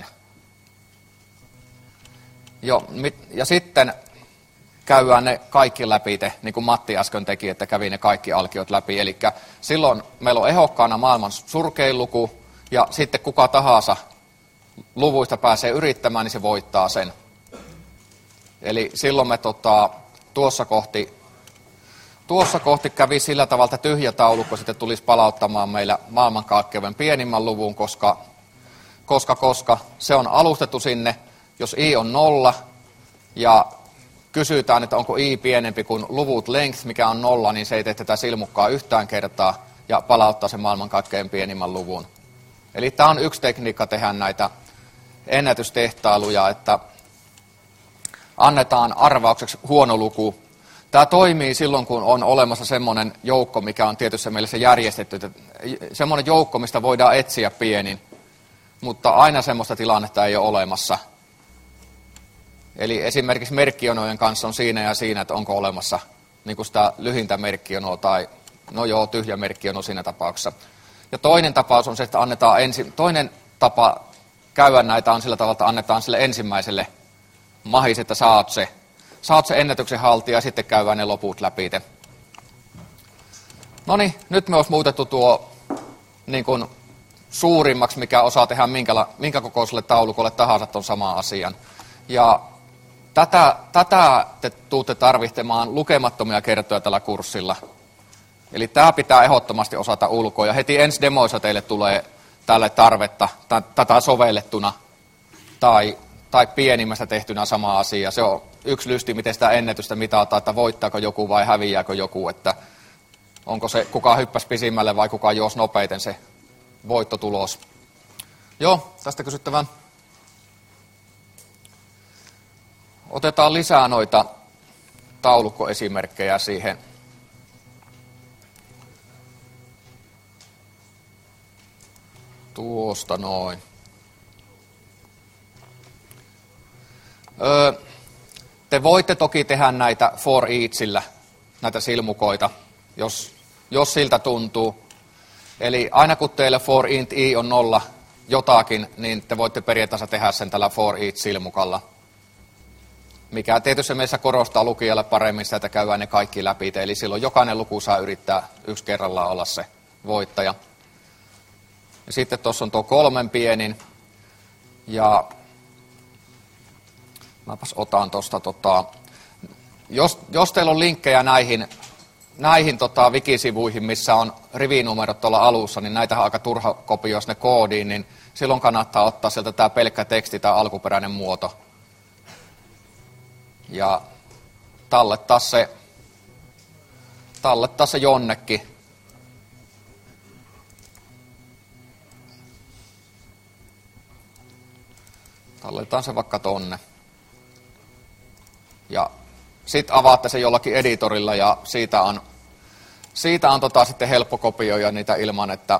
Jo, ja sitten käydään ne kaikki läpi, te, niin kuin Matti äsken teki, että kävi ne kaikki alkiot läpi. Eli silloin meillä on ehokkaana maailman surkein luku, ja sitten kuka tahansa luvuista pääsee yrittämään, niin se voittaa sen. Eli silloin me tota, tuossa kohti Tuossa kohti kävi sillä tavalla, että tyhjä taulukko sitten tulisi palauttamaan meillä maailmankaikkeuden pienimmän luvun, koska, koska, koska se on alustettu sinne, jos i on nolla ja kysytään, että onko i pienempi kuin luvut length, mikä on nolla, niin se ei tee tätä silmukkaa yhtään kertaa ja palauttaa sen maailmankaikkeuden pienimmän luvun. Eli tämä on yksi tekniikka tehdä näitä ennätystehtailuja, että annetaan arvaukseksi huono luku. Tämä toimii silloin, kun on olemassa semmoinen joukko, mikä on tietyssä mielessä järjestetty, semmoinen joukko, mistä voidaan etsiä pienin, mutta aina semmoista tilannetta ei ole olemassa. Eli esimerkiksi merkkionojen kanssa on siinä ja siinä, että onko olemassa niin kuin sitä lyhintä merkkionoa tai no joo, tyhjä merkkiono siinä tapauksessa. Ja toinen tapaus on se, että annetaan ensi, toinen tapa käydä näitä on sillä tavalla, että annetaan sille ensimmäiselle mahis, että saat se. Saat se ennätyksen haltia ja sitten käydään ne loput läpi. No niin, nyt me olisi muutettu tuo niin kuin suurimmaksi, mikä osaa tehdä minkä, minkä kokoiselle taulukolle tahansa tuon saman asian. Ja tätä, tätä te tuutte tarvitsemaan lukemattomia kertoja tällä kurssilla. Eli tämä pitää ehdottomasti osata ulkoa. Ja heti ensi demoissa teille tulee tälle tarvetta, tätä sovellettuna tai, tai pienimmästä tehtynä sama asia. Se on yksi lysti, miten sitä ennätystä mitataan, että voittaako joku vai häviääkö joku, että onko se kuka hyppäsi pisimmälle vai kuka juosi nopeiten se voittotulos. Joo, tästä kysyttävän. Otetaan lisää noita taulukkoesimerkkejä siihen. Tuosta noin. Öö, te voitte toki tehdä näitä for eachillä, näitä silmukoita, jos, jos siltä tuntuu. Eli aina kun teille for int i on nolla jotakin, niin te voitte periaatteessa tehdä sen tällä for each silmukalla. Mikä tietysti mielessä korostaa lukijalle paremmin sitä, että käydään ne kaikki läpi. Eli silloin jokainen luku saa yrittää yksi kerrallaan olla se voittaja. Ja sitten tuossa on tuo kolmen pienin. Ja mäpäs otan tuosta, tota, jos, jos teillä on linkkejä näihin, näihin tota, wikisivuihin, missä on rivinumerot tuolla alussa, niin näitä on aika turha kopioida ne koodiin, niin silloin kannattaa ottaa sieltä tämä pelkkä teksti tai alkuperäinen muoto. Ja tallettaa se, tallettaa se jonnekin. Talletaan se vaikka tonne. Ja sitten avaatte se jollakin editorilla ja siitä on, siitä on tota sitten helppo kopioida niitä ilman, että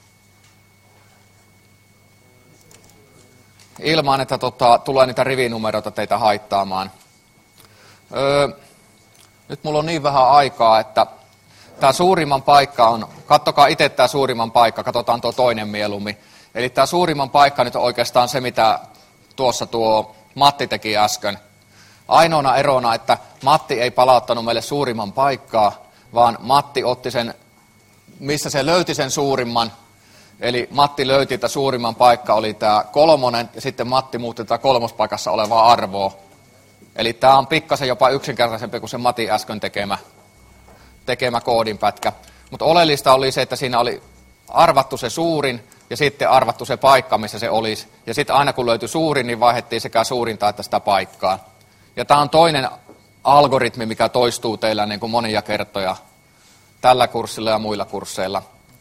ilman, että tota, tulee niitä rivinumeroita teitä haittaamaan. Öö, nyt mulla on niin vähän aikaa, että tämä suurimman paikka on, kattokaa itse tämä suurimman paikka, katsotaan tuo toinen mieluummin. Eli tämä suurimman paikka nyt on oikeastaan se, mitä tuossa tuo Matti teki äsken. Ainoana erona, että Matti ei palauttanut meille suurimman paikkaa, vaan Matti otti sen, missä se löyti sen suurimman. Eli Matti löyti, että suurimman paikka oli tämä kolmonen, ja sitten Matti muutti tätä kolmospaikassa olevaa arvoa. Eli tämä on pikkasen jopa yksinkertaisempi kuin se Matin äsken tekemä, tekemä koodinpätkä. Mutta oleellista oli se, että siinä oli arvattu se suurin, ja sitten arvattu se paikka, missä se olisi. Ja sitten aina kun löytyi suurin, niin vaihdettiin sekä suurinta että sitä paikkaa. Ja tämä on toinen algoritmi, mikä toistuu teillä niin kuin monia kertoja tällä kurssilla ja muilla kursseilla.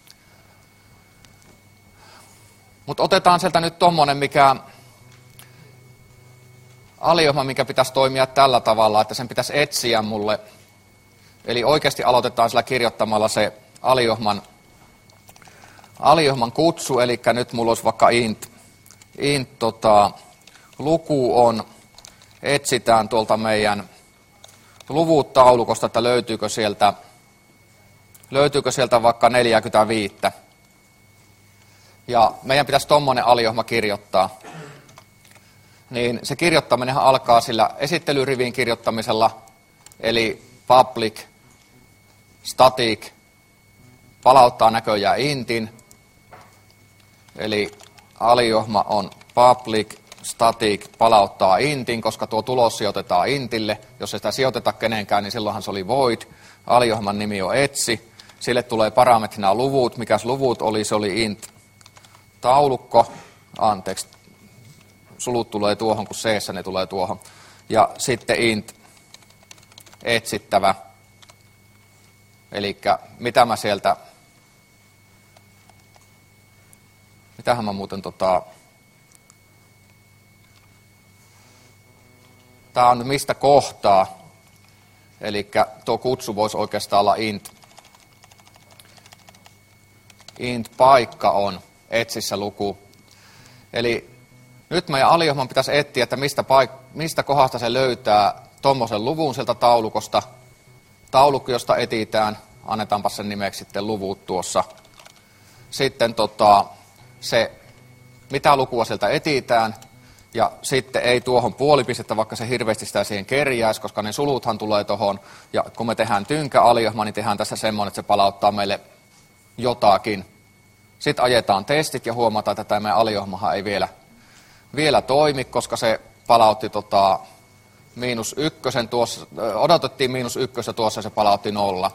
Mutta otetaan sieltä nyt tommonen, mikä aliohjelma, mikä pitäisi toimia tällä tavalla, että sen pitäisi etsiä mulle. Eli oikeasti aloitetaan sillä kirjoittamalla se aliohjelman, aliohjelman kutsu, eli nyt mulla olisi vaikka int, int tota, luku on, etsitään tuolta meidän luvut taulukosta, että löytyykö sieltä, löytyykö sieltä vaikka neljäkymmentäviisi. Ja meidän pitäisi tommonen aliohjelma kirjoittaa. Niin se kirjoittaminen alkaa sillä esittelyrivin kirjoittamisella, eli public, static, palauttaa näköjään intin, eli aliohjelma on public, static, palauttaa intin, koska tuo tulos sijoitetaan intille. Jos ei sitä sijoiteta kenenkään, niin silloinhan se oli void. Aliohjelman nimi on etsi. Sille tulee parametrina luvut. Mikäs luvut oli? Se oli int taulukko. Anteeksi, sulut tulee tuohon, kun C-ssä ne tulee tuohon. Ja sitten int etsittävä. Eli mitä mä sieltä, mitähän mä muuten tota, tää on mistä kohtaa, eli tuo kutsu voisi oikeastaan olla int, int paikka on etsissä luku. Eli nyt meidän aliohjelman pitäisi etsiä, että mistä, paik- mistä kohdasta se löytää tuommoisen luvun sieltä taulukosta. Taulukko, josta etsitään, annetaanpa sen nimeksi sitten luvut tuossa. Sitten tota, se, mitä lukua sieltä etsitään, ja sitten ei tuohon puolipistettä, vaikka se hirveästi sitä siihen kerjäisi, koska ne suluthan tulee tuohon. Ja kun me tehdään tynkäaliohjelma, niin tehdään tässä semmoinen, että se palauttaa meille jotakin. Sitten ajetaan testit ja huomataan, että tämä meidän aliohjelmahan ei vielä, vielä toimi, koska se palautti tota, miinus ykkösen tuossa, odotettiin miinus ykköstä tuossa ja se palautti nolla.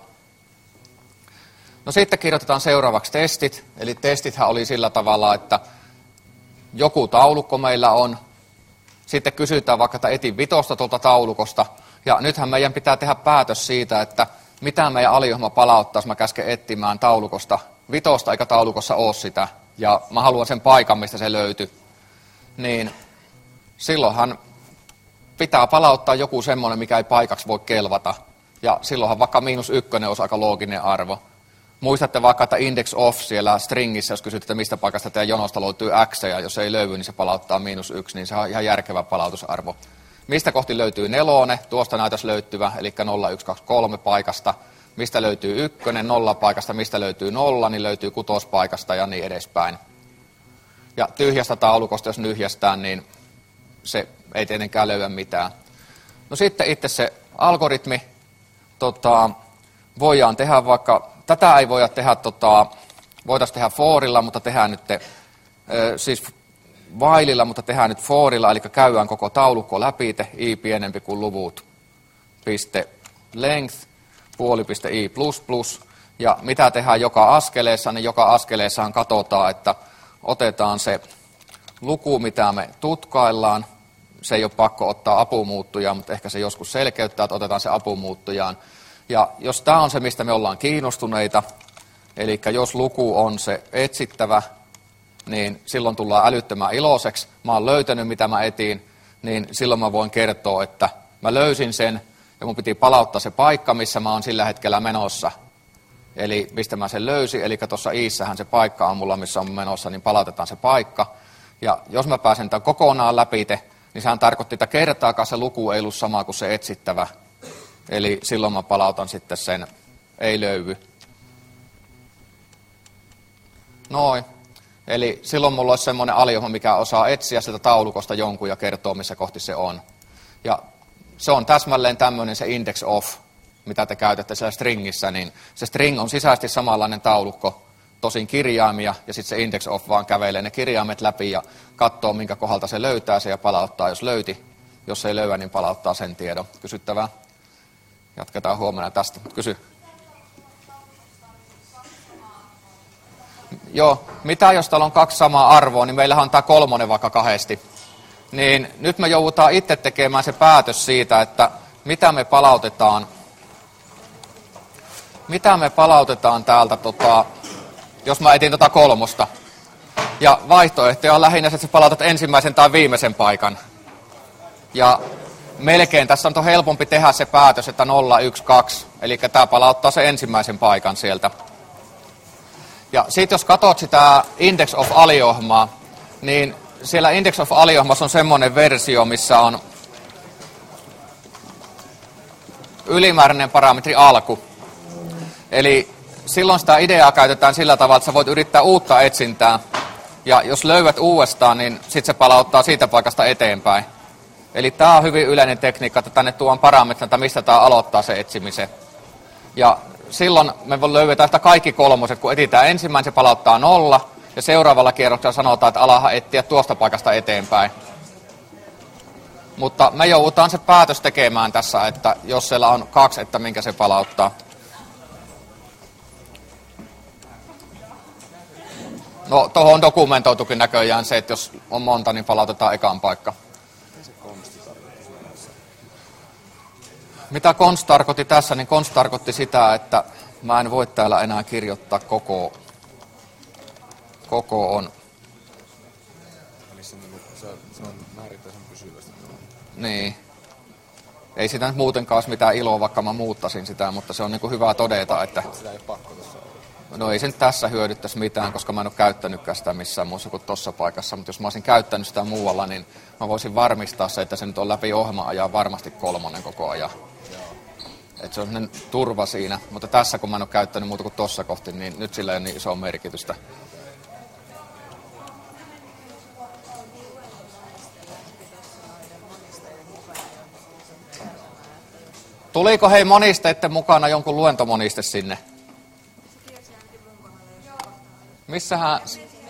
No sitten kirjoitetaan seuraavaksi testit, eli testithän oli sillä tavalla, että joku taulukko meillä on, sitten kysytään vaikka, että etin vitosta tuolta taulukosta, ja nythän meidän pitää tehdä päätös siitä, että mitä meidän aliohjelma palauttaa, jos mä käsken etsimään taulukosta vitosta, eikä taulukossa ole sitä, ja mä haluan sen paikan, mistä se löytyy, niin silloinhan pitää palauttaa joku semmoinen, mikä ei paikaksi voi kelvata, ja silloinhan vaikka miinus ykkönen olisi aika looginen arvo. Muistatte vaikka, että index of siellä stringissä, jos kysytte, mistä paikasta teidän jonosta löytyy x, ja jos ei löydy, niin se palauttaa miinus yksi, niin se on ihan järkevä palautusarvo. Mistä kohti löytyy nelone? Tuosta näytös löytyvä, eli nolla, yksi, kaksi, kolme paikasta. Mistä löytyy ykkönen? Nolla paikasta. Mistä löytyy nolla? Niin löytyy kutospaikasta ja niin edespäin. Ja tyhjästä taulukosta, jos nyhjästään, niin se ei tietenkään löyä mitään. No sitten itse se algoritmi, tota, voidaan tehdä vaikka, tätä ei voida tehdä, tota, voitaisiin tehdä forilla, mutta tehdään nyt, te, siis whileilla, mutta tehdään nyt forilla, eli käydään koko taulukko läpi, i pienempi kuin luvut, piste length, puoli piste i plus plus, ja mitä tehdään joka askeleessa, niin joka askeleessahan katsotaan, että otetaan se luku, mitä me tutkaillaan, se ei ole pakko ottaa apumuuttujaa, mutta ehkä se joskus selkeyttää, että otetaan se apumuuttujaan. Ja jos tämä on se, mistä me ollaan kiinnostuneita, eli jos luku on se etsittävä, niin silloin tullaan älyttömän iloiseksi. Mä oon löytänyt, mitä mä etin, niin silloin mä voin kertoa, että mä löysin sen ja mun piti palauttaa se paikka, missä mä oon sillä hetkellä menossa. Eli mistä mä sen löysin, eli tuossa Iissähän se paikka on mulla, missä on menossa, niin palautetaan se paikka. Ja jos mä pääsen tämän kokonaan läpite, niin sehän tarkoitti, että kertaakaan se luku ei ollut sama kuin se etsittävä. Eli silloin mä palautan sitten sen ei löydy. Noin. Eli silloin mulla olisi semmoinen aliohjelma, mikä osaa etsiä sieltä taulukosta jonkun ja kertoo, missä kohti se on. Ja se on täsmälleen tämmöinen se index of, mitä te käytätte siellä stringissä, niin se string on sisäisesti samanlainen taulukko, tosin kirjaimia, ja sitten se index of vaan kävelee ne kirjaimet läpi ja katsoo, minkä kohdalta se löytää se ja palauttaa, jos löyti. Jos ei löyä, niin palauttaa sen tiedon. Kysyttävää. Jatketaan huomenna tästä. Kysy. Joo, mitä jos täällä on kaksi samaa arvoa, niin meillähän on tämä kolmonen vaikka kahdesti. Niin nyt me joudutaan itse tekemään se päätös siitä, että mitä me palautetaan, mitä me palautetaan täältä, tota, jos mä etin tota kolmosta. Ja vaihtoehtoja on lähinnä, että sä palautat ensimmäisen tai viimeisen paikan. Ja melkein tässä on helpompi tehdä se päätös, että nolla, yksi, kaksi, eli tämä palauttaa se ensimmäisen paikan sieltä. Ja sitten jos katsot sitä index of aliohjelmaa, niin siellä index of aliohjelmassa on semmoinen versio, missä on ylimääräinen parametri alku. Eli silloin sitä ideaa käytetään sillä tavalla, että sä voit yrittää uutta etsintää. Ja jos löydät uudestaan, niin sitten se palauttaa siitä paikasta eteenpäin. Eli tämä on hyvin yleinen tekniikka, että tänne tuon parametrilta, mistä tämä aloittaa se etsimisen. Ja silloin me löydetään sitä kaikki kolmoset, kun etsitään ensimmäinen, se palauttaa nolla. Ja seuraavalla kierroksella sanotaan, että alahan etsiä tuosta paikasta eteenpäin. Mutta me joudutaan se päätös tekemään tässä, että jos siellä on kaksi, että minkä se palauttaa. No, tuohon on dokumentoitukin näköjään se, että jos on monta, niin palautetaan ekaan paikka. Mitä const tarkoitti tässä, niin const tarkoitti sitä, että mä en voi täällä enää kirjoittaa koko, koko on. Eli se, se on määrittäisen pysyvästi. Niin. Ei sitä nyt muutenkaan olisi mitään iloa, vaikka mä muuttasin sitä, mutta se on niin kuin hyvä todeta, että Sitä ei ole pakko tuossa olla. no ei sen tässä hyödyttäisi mitään, koska mä en ole käyttänytkään sitä missään muussa kuin tuossa paikassa, mutta jos mä olisin käyttänyt sitä muualla, niin mä voisin varmistaa se, että se nyt on läpi ohjelman ajan varmasti kolmonen koko ajan. Että se on sellainen turva siinä, mutta tässä kun mä en ole käyttänyt muuta kuin tuossa kohti, niin nyt sillä ei ole niin isoa merkitystä. Tuliko hei monisteiden mukana jonkun luentomoniste sinne? Missähän...